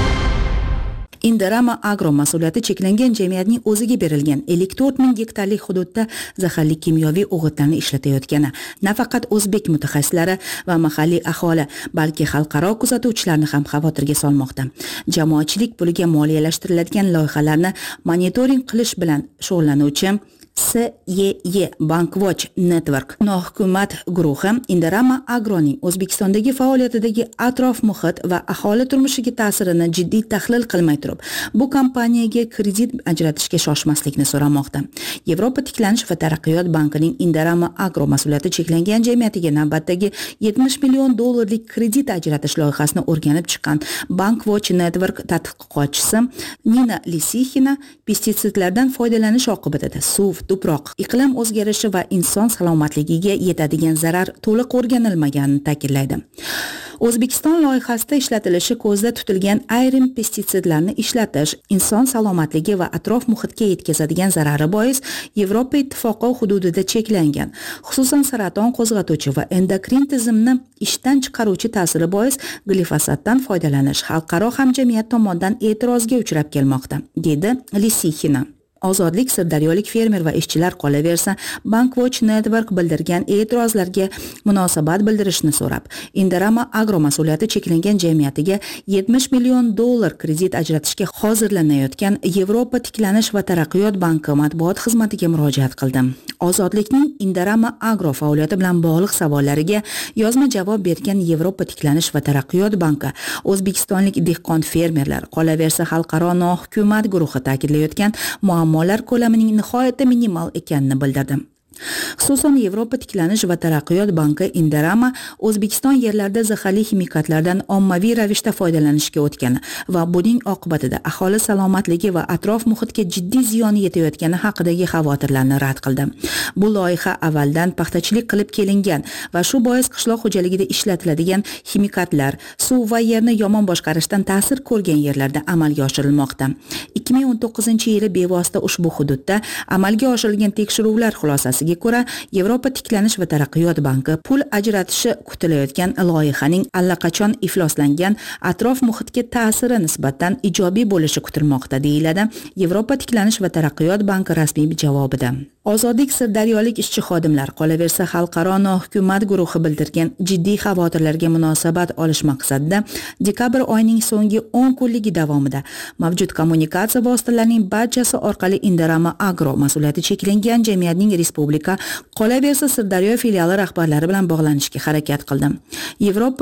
[SPEAKER 4] Indarama agro mas'uliyati cheklangan jamiyatning o'ziga berilgan ellik to'rt ming gektarlik hududda zaharli kimyoviy o'g'itlarni ishlatayotgani nafaqat o'zbek mutaxassislari va mahalliy aholi, balki xalqaro kuzatuvchilarni ham xavotirga solmoqda. Jamoatchilik puliga moliyalashtiriladigan loyihalarni monitoring qilish bilan shug'ullanuvchi S Y Y Bankwatch Network nohukumat guruhi Indarama Agroning O'zbekistondagi faoliyatidagi atrof muhit va aholi turmushiga ta'sirini jiddiy tahlil qilmay turib, bu kompaniyaga kredit ajratishga shoshmaslikni so'ramoqda. Yevropa tiklanish va taraqqiyot bankining Indarama agro mas'uliyati cheklangan jamiyatiga navbatdagi yetmish million dollarlik kredit ajratish loyihasini o'rganib chiqqan Bankwatch Network tadqiqotchisi Nina Lisixina pestitsidlardan foydalanish oqibatida suv, tuproq, iqlim o'zgarishi va inson salomatligiga yetadigan zarar to'liq o'rganilmaganini ta'kidlaydi. O'zbekiston loyihasida ishlatilishi ko'zda tutilgan ayrim pestitsidlarni ishlatish inson salomatligi va atrof muhitga yetkazadigan zarari bois Yevropa ittifoqi hududida cheklangan. Xususan saraton qo'zg'atuvchi va endokrin tizimni ishdan chiqaruvchi ta'siri bois glifosatdan foydalanish xalqaro hamjamiyat tomonidan e'tirozga uchrab kelmoqda, dedi Lisixina. Ozodlik sirdaryolik fermer va ishchilar qolaversa, Bankwatch Network bildirgan e'tirozlarga munosabat bildirishni so'rab, Indarama agro mas'uliyati cheklangan jamiyatiga yetmish million dollar kredit ajratishga hozirlanayotgan Yevropa tiklanish va taraqqiyot banki matbuot xizmatiga murojaat qildi. Ozodlikning Indarama agro faoliyati bilan bog'liq savollariga yozma javob bergan Yevropa tiklanish va taraqqiyot banki o'zbekistonlik dehqon fermerlar qolaversa xalqaro nohukumat guruhi ta'kidlayotgan muammolar ko'lamining nihoyatda minimal ekanini bildirdi. Xususan Yevropa tiklanish va taraqqiyot banki Indarama O'zbekiston yerlarida zaharli ximikatlardan ommaviy ravishda foydalanishga o'tgani va buning oqibatida aholi salomatligi va atrof muhitga jiddiy ziyoni yetayotgani haqidagi xavotirlarni rad qildi. Bu loyiha avvaldan paxtachilik qilib kelingan va shu bois qishloq xo'jaligida ishlatiladigan ximikatlar suv va yerni yomon boshqarishdan ta'sir ko'rgan yerlarda amalga oshirilmoqda. ikki ming o'n to'qqizinchi yili bevosita ushbu hududda amalga oshirilgan tekshiruvlar xulosasiga ko'ra Yevropa tiklanish va taraqqiyot banki pul ajratishi kutilayotgan loyihaning allaqachon ifloslangan atrof muhitga ta'siri nisbatan ijobiy bo'lishi kutilmoqda, deyiladi Yevropa tiklanish va taraqqiyot banki rasmiy javobida. Ozodlik sirdaryolik ishchi xodimlar qolaversa xalqaro nohukumat guruhi bildirgan jiddiy xavotirlarga munosabat olish maqsadida dekabr oyining so'nggi o'n kunligi davomida mavjud kommunikatsiya vositalarining barchasi orqali Indarama agro mas'uliyati cheklangan jamiyatning respublika qolaversa Sirdaryo filiali rahbarlari bilan bog'lanishga harakat qildim. Yevropa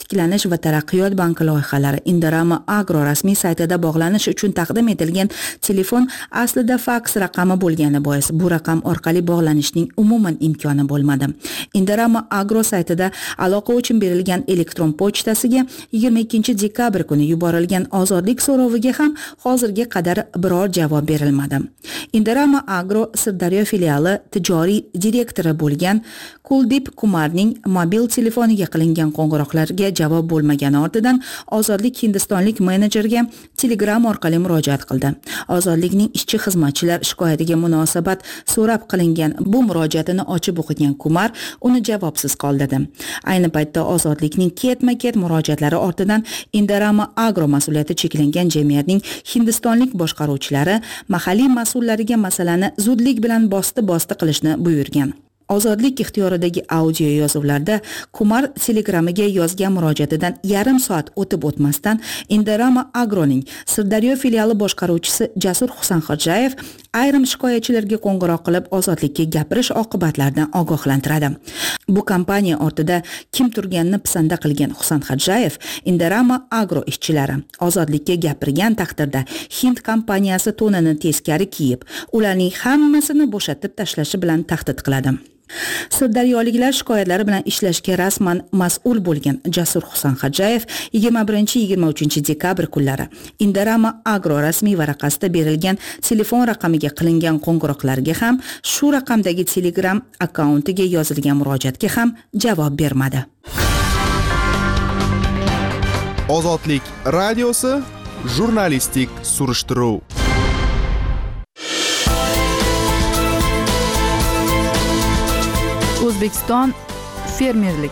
[SPEAKER 4] tiklanish va taraqqiyot banki loyihalari Indorama Agro rasmiy saytida bog'lanish uchun taqdim etilgan telefon aslida faks raqami bo'lgani bois bu raqam orqali bog'lanishning umuman imkoni bo'lmadi. Indorama Agro saytida aloqa uchun berilgan elektron pochtasiga yigirma ikkinchi dekabr kuni yuborilgan ozodlik so'roviga ham hozirga qadar biror javob berilmadi. Indorama Agro Sirdaryo filiali tijoriy direktori bo'lgan Kuldip Kumarning mobil telefoniga qilingan qo'ng'iroqlarga javob bo'lmagani ortidan Ozodlik hindistonlik menejerga Telegram orqali murojaat qildi. Ozodlikning ishchi xizmatchilar shikoyatiga munosabat so'rab qilingan bu murojaatini ochib o'qigan Kumar uni javobsiz qoldirdi. Ayni paytda Ozodlikning ketma-ket murojaatlari ortidan Indorama Agro mas'uliyati cheklangan jamiyatning hindistonlik boshqaruvchilari mahalliy mas'ullariga masalani zudlik bilan bosti-bosti qilishni buyurgan. Ozodlik ixtiyoridagi audio yozuvlarda Kumar Telegramiga yozgan murojaatidan yarim soat o'tib o'tmasdan Indorama Agroning Sirdaryo filiali boshqaruvchisi Jasur Husanxodjayev ayrim shikoyatchilarga qo'ng'iroq qilib ozodlikka gapirish oqibatlaridan ogohlantiradi. Bu kompaniya ortida kim turganini pisanda qilgan Husanxodjayev Indorama Agro ishchilari ozodlikka gapirgan taqdirda Hind kompaniyasi to'nini teskari kiyib, ularning hammasini bo'shatib tashlashi bilan tahdid qiladi. Sirdaryoliklar shikoyatlari bilan ishlashga rasman mas'ul bo'lgan Jasur Husanxodjayev yigirma birinchi yigirma uchinchi dekabr kunlari Indorama Agro rasmiy varaqasida berilgan telefon raqamiga qilingan qo'ng'iroqlarga ham, shu raqamdagi Telegram akkauntiga yozilgan murojaatga ham javob bermadi.
[SPEAKER 14] Ozodlik radiosi jurnalistik surishtiruv.
[SPEAKER 13] O'zbekiston fermerlik.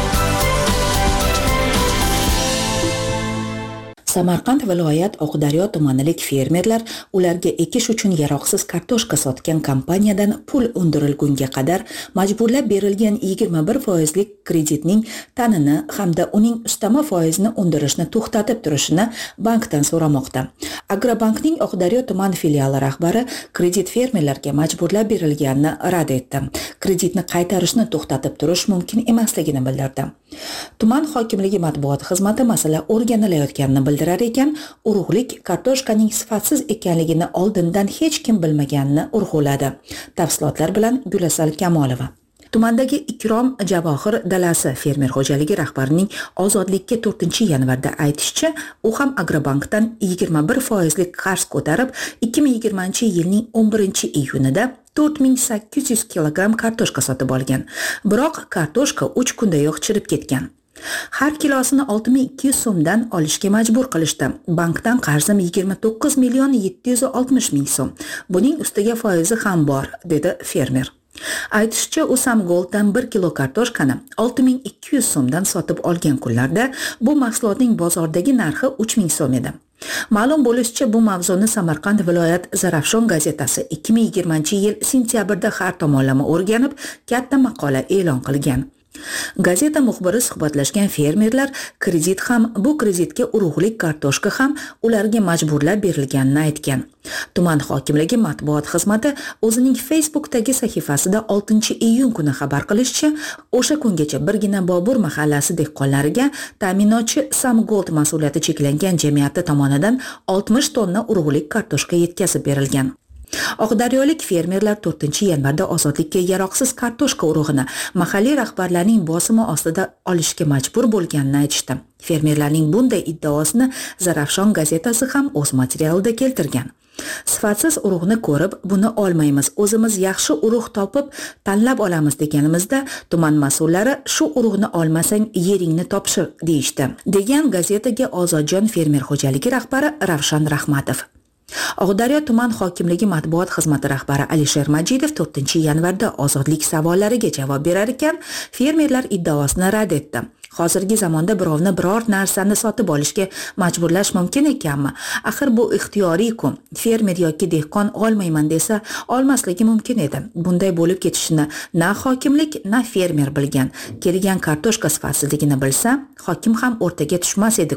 [SPEAKER 4] Samarqand viloyat Oqdaryo tumanilik fermerlar ularga ekish uchun yaroqsiz kartoshka sotgan kompaniyadan pul undirilgunga qadar majburlab berilgan yigirma bir foizlik kreditning tanini hamda uning ustama foizini undirishni to'xtatib turishini bankdan so'ramoqda. Agrobankning Oqdaryo tuman filiali rahbari kredit fermerlarga majburlab berilganini rad etdi. Kreditni qaytarishni to'xtatib turish mumkin emasligini bildirdi. Tuman hokimligi matbuot xizmati masala o'rganilayotganini bildirar ekan, urug'lik kartoshkaning sifatsiz ekanligini oldindan hech kim bilmaganini urg'uladi. Tafsilotlar bilan Gulasal Kamolova. Tumandagi Ikrom Javohir dalasi fermer xo'jaligi rahbarining Ozodlikka to'rtinchi yanvarda aytishicha, u ham Agrobankdan yigirma bir foizlik qarz ko'tarib, ikki ming yigirmanchi yilning o'n birinchi iyunida to'rt ming sakkiz yuz kilogramm kartoshka sotib olgan. Biroq kartoshka uch kundayoq chirib ketgan. Har kilosini olti ming ikki yuz so'mdan olishga majbur qilishdi. Bankdan qarzim yigirma to'qqiz million yetti yuz oltmish ming so'm. Buning ustiga foizi ham bor, dedi fermer. Aytishicha, u Samgolddan bir kilo kartoshkani olti ming ikki yuz so'mdan sotib olgan kunlarda bu mahsulotning bozordagi narxi uch ming so'm edi. Ma'lum bo'lishicha, bu mavzuni Samarqand viloyat Zarafshon gazetasi ikki ming yigirmanchi yil sentyabrda har tomonlama o'rganib, katta maqola e'lon qilgan. Gazeta muxbiri suhbatlashgan fermerlar kredit ham, bu kreditga urug'lik kartoshka ham ularga majburlab berilganini aytgan. Tuman hokimligi matbuot xizmati o'zining Facebookdagi sahifasida oltinchi iyun kuni xabar qilishicha, o'sha kungacha birgina Bobur mahallasi dehqonlariga ta'minotchi Samgold mas'uliyati cheklangan jamiyati tomonidan oltmish tonna urug'lik kartoshka yetkazib berilgan. Oqdaryolik fermerlar to'rtinchi yanvarda Ozodlikka yaroqsiz kartoshka urug'ini mahalliy rahbarlarning bosimi ostida olishga majbur bo'lganini aytishdi. Fermerlarning bunday iddaosini Zarafshon gazetasi ham o'z materialida keltirgan. Sifatsiz urug'ni ko'rib, buni olmaymiz, o'zimiz yaxshi urug' topib tanlab olamiz deganimizda, tuman mas'ullari shu urug'ni olmasang yeringni topshir deyishdi, degan gazetaga Ozodjon fermer xo'jaligi rahbari Ravshan Rahmatov. Oqdaryo tuman hokimligi matbuot xizmati rahbari Alisher Majidov to'rtinchi yanvarda Ozodlik savollariga javob berar ekan, fermerlar iddaosini rad etdi. Hozirgi zamonda birovni biror narsani sotib olishga majburlash mumkin ekanmi? Axir bu ixtiyoriy-ku. Fermer yoki dehqon olmayman desa, olmasligi mumkin edi. Bunday bo'lib ketishini na hokimlik, na fermer bilgan. Kelgan kartoshka sifatsizligini bilsa, hokim ham o'rtaga tushmas edi-ku.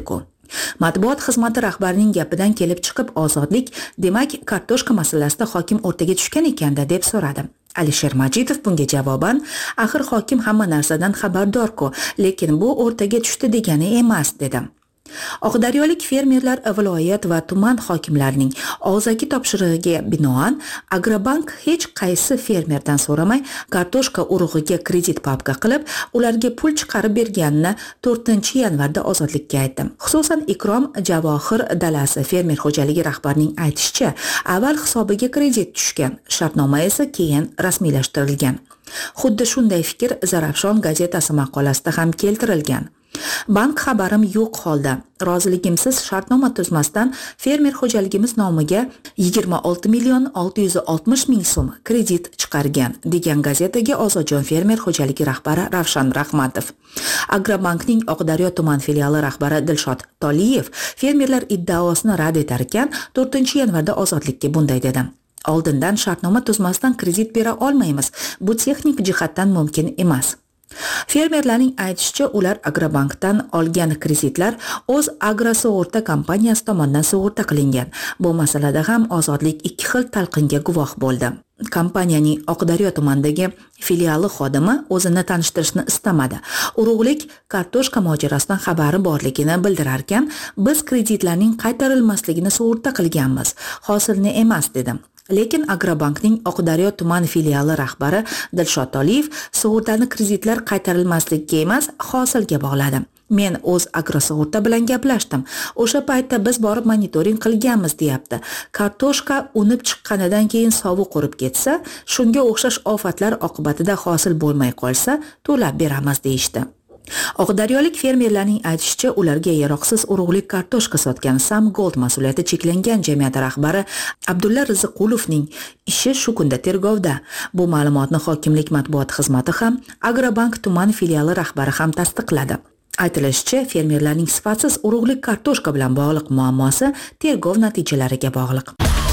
[SPEAKER 4] Matbuot xizmati rahbarining gapidan kelib chiqib ozodlik, demak, kartoshka masalasida hokim o'rtaga tushgan ekanda deb so'radi. Alisher Majidov bunga javoban, axir hokim hamma narsadan xabardor-ku, lekin bu o'rtaga tushdi degani emas, dedi. Oqdaryolik fermerlar viloyat va tuman hokimlarining og'zaki topshirig'iga binoan Agrobank hech qaysi fermerdan so'ramay kartoshka urug'iga kredit papka qilib, ularga pul chiqarib berganini to'rtinchi yanvarda ozodlikka aytdi. Xususan Ikrom Javohir Dalasi fermer xo'jaligi rahbarining aytishicha, avval hisobiga kredit tushgan, shartnoma esa keyin rasmiylashtirilgan. Xuddi shunday fikr Zarafshon gazetasi maqolasida ham keltirilgan. Bank xabarim yo'q holda, roziligimsiz shartnoma tuzmasdan fermer xo'jaligimiz nomiga yigirma olti million olti yuz oltmish ming so'm kredit chiqargan, degan gazetaga Ozodjon fermer xo'jaligi rahbari Ravshan Rahmatov. Agrobankning Oqdaryo tuman filiali rahbari Dilshod Toliyev fermerlar iddaosini rad etar ekan, to'rtinchi yanvarda ozodlikka bunday dedi. Oldindan shartnoma tuzmasdan kredit bera olmaymiz. Bu texnik jihatdan mumkin emas. Fermerlarning aytishicha, ular Agrobankdan olgan kreditlar o'z agrosug'urta kompaniyasi tomonidan sug'urta qilingan. Bu masalada ham ozodlik ikki xil talqinga guvoh bo'ldi. Kompaniyaning Oqdaryo tumanidagi filiali xodimi o'zini tanishtirishni istamadi. Urug'lik kartoshka mojarosidan xabari borligini bildirar ekan, biz kreditlarning qaytarilmasligini sug'urta qilganmiz, hosilni emas, dedi. Lekin Agrobankning Oqdaryo tuman filiali rahbari Dilshod Toliyev sug'urtani kreditlar qaytarilmasligiga emas, hosilga bog'ladi. Men o'z agrosug'urta bilan gaplashdim. O'sha paytda biz borib monitoring qilganmiz, deyapti. Kartoshka unib chiqqanidan keyin sovuq qurib ketsa, shunga o'xshash ofatlar oqibatida hosil bo'lmay qolsa, to'lab beramiz, deyishdi. Oqdaryolik fermerlarning aytishicha, ularga yaroqsiz urug'lik kartoshka sotgan Sam Gold mas'uliyati cheklangan jamiyati rahbari Abdulla Riziqulovning ishi shu kunda tergovda. Bu ma'lumotni hokimlik matbuot xizmati ham, Agrobank tuman filiali rahbari ham tasdiqladi. Aytilishicha, fermerlarning sifatsiz urug'lik kartoshka bilan bog'liq muammosi tergov natijalariga bog'liq.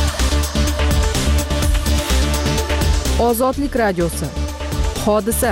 [SPEAKER 13] Ozodlik radiosi. Hodisa.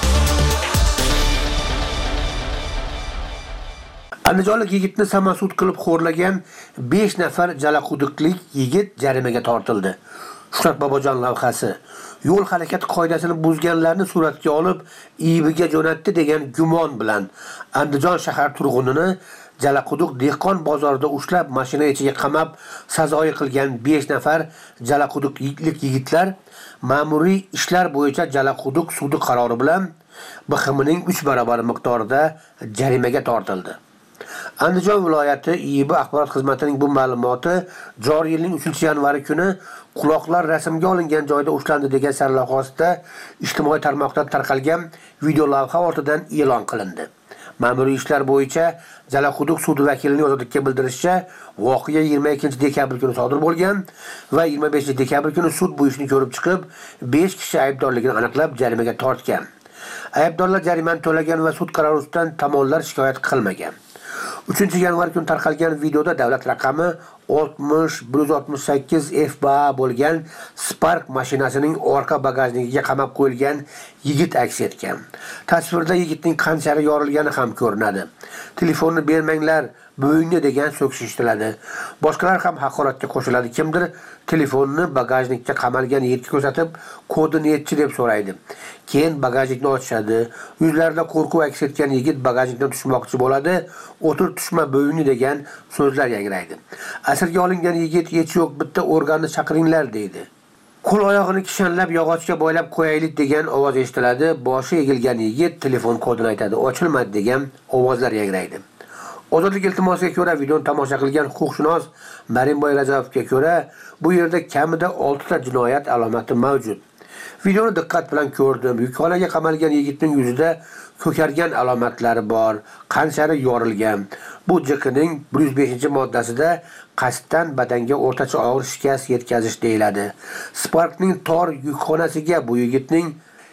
[SPEAKER 15] Andijonlik yigitni samasud qilib xo'rlagan besh nafar jalaquduqlik yigit jarimaga tortildi. Shuhrat Bobojon lavhasi. Yo'l harakati qoidasini buzganlarni suratga olib, I I Bga jo'natdi degan gumon bilan Andijon shahar turg'unini Jalaquduq dehqon bozorida ushlab, mashina ichiga qamab, sazoyi qilgan besh nafar jalaquduqlik yigitlar ma'muriy ishlar bo'yicha Jalaquduq sudi qarori bilan B X Mning uch barobar miqdorida jarimaga tortildi. Andijon viloyati I I B axborot xizmatining bu ma'lumoti joriy yilning uchinchi yanvari kuni quloqlar rasmga olingan joyda ushlandi degan sarlavhasida ijtimoiy tarmoqda tarqalgan video lavha ortidan e'lon qilindi. Ma'muriy ishlar bo'yicha Jalaquduq sudi vakilining ozodlikka bildirishicha, voqea yigirma ikkinchi dekabr kuni sodir bo'lgan va yigirma beshinchi dekabr kuni sud bu ishni ko'rib chiqib, besh kishi aybdorligini aniqlab jarimaga tortgan. Aybdorlar jarimani to'lagan va sud qarori ustidan tomonlar shikoyat qilmagan. uchinchi yanvar kuni tarqalgan videoda davlat raqami oltmish bir yuz oltmish sakkiz F B A bo'lgan Spark mashinasining orqa bagajnikiga qamab qo'yilgan yigit aks etgan. Tasvirda yigitning qanchari yorilgani ham ko'rinadi. Telefonni bermanglar, bo'yinni degan so'kish eshitiladi. Boshqalar ham haqoratga qo'shiladi. Kimdir telefonni bagajnikka qamalgan yigitga ko'rsatib, kodini yetchi deb so'raydi. Keyin bagajnikni ochishadi. Yuzlarida qo'rquv aks etgan yigit bagajnikdan tushmoqchi bo'ladi. O'tir tushma bo'yinni degan so'zlar yangraydi. Asirga olingan yigit hech yo'q bitta organni chaqiringlar deydi. Qo'l oyog'ini kishanlab yog'ochga bo'ylab qo'yaylik degan ovoz eshitiladi. Boshi egilgan yigit telefon kodini aytadi. Ochilmadi degan ovozlar yangraydi. Ozodlik iltimosiga ko'ra videoni tomosha qilgan huquqshunos Marimboy Rajabovga ko'ra, bu yerda kamida olti ta jinoyat alomati mavjud. Videoni diqqat bilan ko'rdim. Yuqoriga qamalgan yigitning yuzida ko'kargan alomatlari bor, qanchari yorilgan. Bu J Q ning bir yuz beshinchi moddasida qasddan badanga o'rtacha og'ir shikast yetkazish deyiladi. Sparkning tor yukxonasiga bu yigitning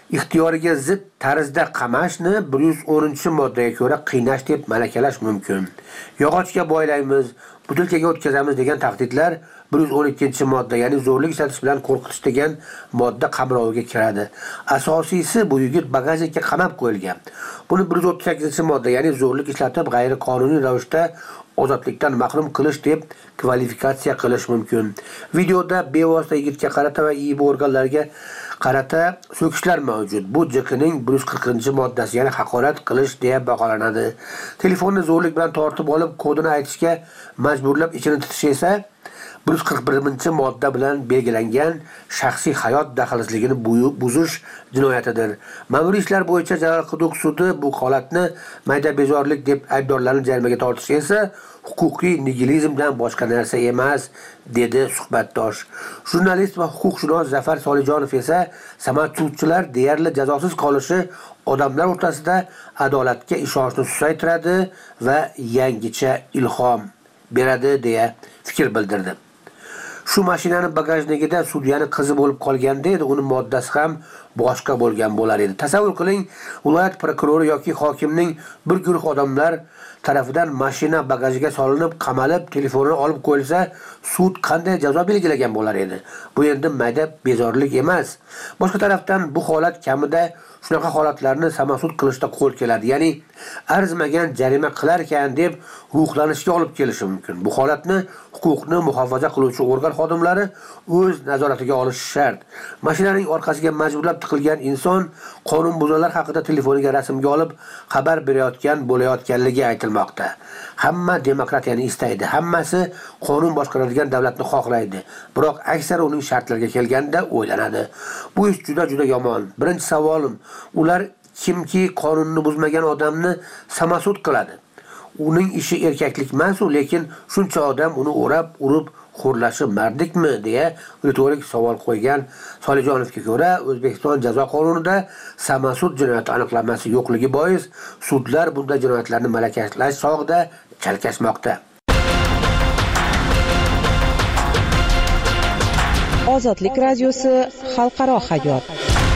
[SPEAKER 15] ixtiyoriga zid tarzda qamashni bir yuz o'ninchi moddaga ko'ra qiynash deb malakalash mumkin. Yog'ochga boylaymiz, butilkaga o'tkazamiz degan tahdidlar bir yuz o'n ikkinchi modda, ya'ni zo'rlik ishlatish bilan qo'rqitish degan modda qamroviga kiradi. Asosiysi bu yigit bagajlikka qamab qo'yilgan. Buni bir yuz o'ttiz sakkizinchi modda, ya'ni zo'rlik ishlatib g'ayriqonuniy ravishda ozodlikdan mahrum qilish deb kvalifikatsiya qilish mumkin. Videoda bevosita yigitga qarata va I B organlariga qarata so'kishlar mavjud. Bu J Qning bir yuz qirqinchi moddasi, ya'ni haqorat qilish deya baholanadi. Telefonni zo'rlik bilan tortib olib, kodini aytishga majburlab ichini titish esa bir yuz qirq birinchi modda bilan belgilangan shaxsiy hayot daxlsizligini buzish jinoyatidir. Ma'muriy ishlar bo'yicha Jalol Quduq sudi bu holatni mayda bezorlik deb aybdorlarni jarimaga tortish esa huquqiy nigilizmdan boshqa narsa emas, dedi suhbatdosh. Jurnalist va huquqshunos Zafar Solijonov esa samoatchilar deyarli jazosiz qolishi odamlar o'rtasida adolatga ishonchni susaytiradi va yangicha ilhom beradi deya fikr bildirdi. Shu mashinani bagajligida sudyani qizi bo'lib qolganda edi, uni moddasi ham boshqa bo'lgan bo'lar edi. Tasavvur qiling, viloyat prokurori yoki hokimning bir guruh odamlar tarafidan mashina bagajiga solinib, qamalib, telefonini olib qo'yilsa, sud qanday jazo belgilagan bo'lar edi? Bu endi mayda bezorlik emas. Boshqa tarafdan bu holat kamida shunaqa holatlarni samosud qilishda qo'l keladi. Ya'ni arzimagan jarima qilar ekan deb ruhlanishga olib kelishi mumkin. Bu holatni huquqni muhofaza qiluvchi organ xodimlari o'z nazoratiga olishi shart. Mashinaning orqasiga majburlab tiqilgan inson qonunbuzarlar haqida telefoniga rasmga olib xabar berayotgan bo'layotganligi aytilmoqda. Hamma demokratiyani istaydi, hammasi qonun boshqaradigan davlatni xohlaydi. Biroq aksar uning shartlariga kelganda o'ylanadi. Bu ish juda juda yomon. Birinchi savolim, ular kimki qonunni buzmagan odamni samosud qiladi? Uning ishi erkaklik emas-u, lekin shuncha odam uni o'rab, urib xo'rlashi mardikmi deya ritorik savol qo'ygan Solijonovga ko'ra, O'zbekiston jazo qonunida samosud jinoyati aniqlanmasi yo'qligi bois sudlar bunday jinoyatlarni malakalash chog'ida chalkashmoqda.
[SPEAKER 8] Ozodlik radiosi xalqaro hayot.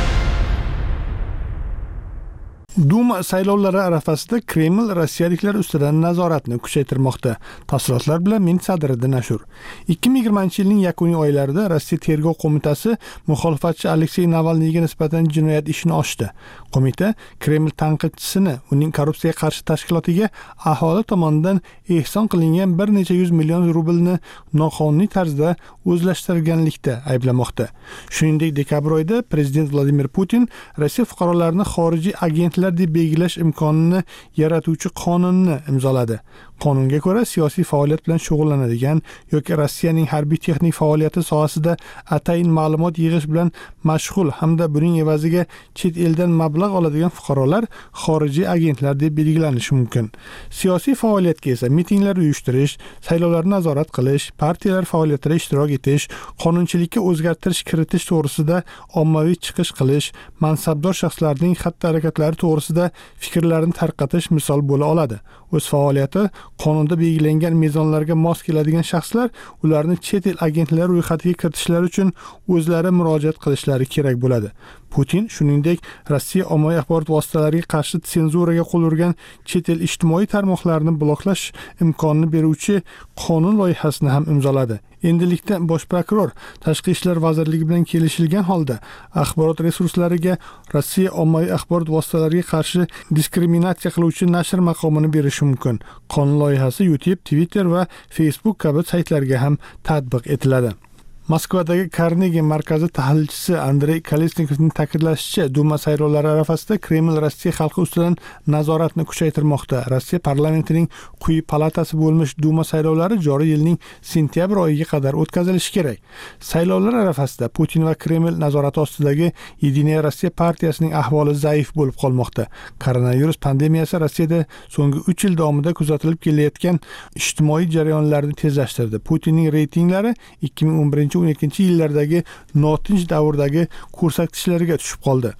[SPEAKER 1] Duma saylovlari arafasida Kreml rossiyaliklar ustidan nazoratni kuchaytirmoqda. Tafsilotlar bilan men Sadriddin Ashur. ikki ming yigirmanchi yilning yakuniy oylarida Rossiya tergov qo'mitasi muxolifatchi Aleksey Navalniyga nisbatan jinoyat ishini ochdi. Qo'mita Kreml tanqidchisini uning korrupsiyaga qarshi tashkilotiga aholi tomonidan ehson qilingan bir necha yuz million rublni noqonuniy tarzda o'zlashtirganlikda ayblamoqda. Shuningdek, dekabr oyida prezident Vladimir Putin Rossiya fuqarolarini xorijiy agentlar deb belgilash imkonini yaratuvchi qonunni imzoladi. Qonunga ko'ra, siyosiy faoliyat bilan shug'ullanadigan yoki Rossiyaning harbiy texnik faoliyati sohasida atayin ma'lumot yig'ish bilan mashg'ul hamda buning evaziga chet eldan mablag' oladigan fuqarolar xorijiy agentlar deb belgilanishi mumkin. Siyosiy faoliyatga esa mitinglar uyushtirish, saylovlarni nazorat qilish, partiyalar faoliyatida ishtirok etish, qonunchilikka o'zgartirish kiritish to'g'risida ommaviy chiqish qilish, mansabdor shaxslarning xatti-harakatlari to'g'risida fikrlarini tarqatish misol bo'la oladi. O'z faoliyati qonunda belgilangan mezonlarga mos keladigan shaxslar ularni chet el agentlari ro'yxatiga kiritishlari uchun o'zlari murojaat qilishlari kerak bo'ladi. Putin shuningdek Rossiya ommaviy axborot vositalariga qarshi senzuraga qo'l urgan chet el ijtimoiy tarmoqlarini bloklash imkonini beruvchi qonun loyihasini ham imzoladi. Endilikda bosh prokuror Tashqi ishlar vazirligi bilan kelishilgan holda axborot resurslariga Rossiya ommaviy axborot vositalariga qarshi diskriminatsiya qiluvchi nashr maqomini berishi mumkin. Qonun loyihasi YouTube, Twitter va Facebook kabi saytlarga ham tatbiq etiladi. Moskvadagi Carnegie markazi tahlilchisi Andrey Kolesnikovning ta'kidlashicha, Duma saylovlari arafasida Kreml Rossiya xalqi ustidan nazoratni kuchaytirmoqda. Rossiya parlamentining quyi palatasi bo'lmish Duma saylovlari joriy yilning sentyabr oyiga qadar o'tkazilishi kerak. Saylovlar arafasida Putin va Kreml nazorati ostidagi Yediniya Rossiya partiyasining ahvoli zaif bo'lib qolmoqda. Koronavirus pandemiyasi Rossiyada so'nggi uch yil davomida kuzatilib kelayotgan ijtimoiy jarayonlarni tezlashtirdi. Putinning reytinglari ikki ming o'n birinchi o'n ikkinchi yillardagi notinch davrdagi ko'rsatkichlariga tushib qoldi.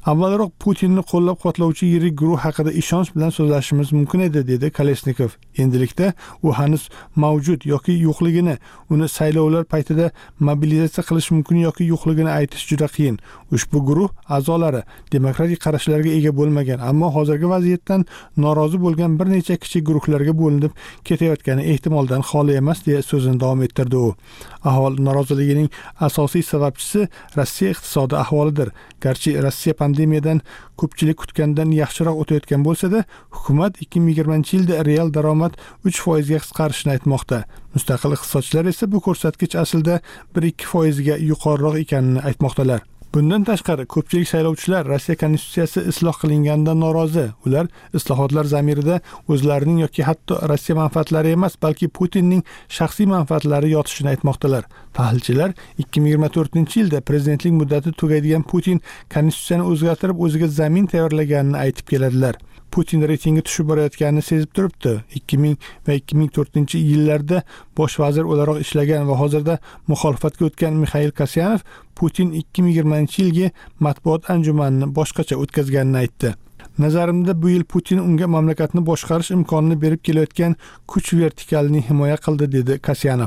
[SPEAKER 1] Avvalroq Putinni qo'llab-quvvatlovchi yirik guruh haqida ishonch bilan so'zlashimiz mumkin edi, dedi Kolesnikov. Endilikda u hanuz mavjud yoki yo'qligini, uni saylovlar paytida mobilizatsiya qilish mumkin yoki yo'qligini aytish juda qiyin. Ushbu guruh a'zolari demokratik qarashlarga ega bo'lmagan, ammo hozirgi vaziyatdan norozi bo'lgan bir necha kichik guruhlarga bo'linib ketayotgani ehtimoldan xoli emas, deya so'zini davom ettirdi u. Aholi noroziligining asosiy sababchisi Rossiya iqtisodiy ahvolidir. Garchi Rossiya pandemiyadan ko'pchilik kutgandan yaxshiroq o'tayotgan bo'lsa-da, hukumat ikki ming yigirmanchi yilda real daromad uch foizga qisqarishini aytmoqda. Mustaqil iqtisodchilar esa bu ko'rsatkich aslida bir ikki foizga yuqoriroq ekanini aytmoqdalar. Bundan tashqari, ko'pchilik saylovchilar Rossiya konstitutsiyasi isloh qilinganidan norozi. Ular islohotlar zamirida o'zlarining yoki hatto Rossiya manfaatlari emas, balki Putinning shaxsiy manfaatlari yotishini aytmoqdalar. Tahlilchilar ikki ming yigirma to'rtinchi yilda prezidentlik muddati tugaydigan Putin konstitutsiyani o'zgartirib o'ziga zamin tayyorlaganini aytib keladilar. Putin reytingi tushib borayotganini sezib turibdi. ikki ming va ikki ming to'rtinchi yillarda bosh vazir o'laroq ishlagan va hozirda muxolifatga o'tgan Mixail Kasyanov Putin ikki ming yigirmanchi yilgi matbuot anjumanini boshqacha o'tkazganini aytdi. Nazarimda bu yil Putin unga mamlakatni boshqarish imkonini berib kelayotgan kuch vertikalini himoya qildi, dedi Kasyanov.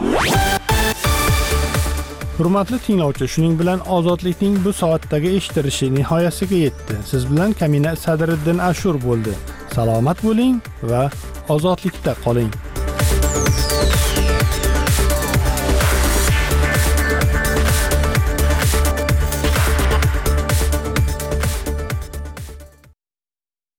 [SPEAKER 1] Hurmatli tinglovchi, shuning bilan ozodlikning bu soatdagi eshittirishi nihoyasiga yetdi. Siz bilan Kamina Sadriddin Ashur bo'ldi. Salomat bo'ling va ozodlikda qoling.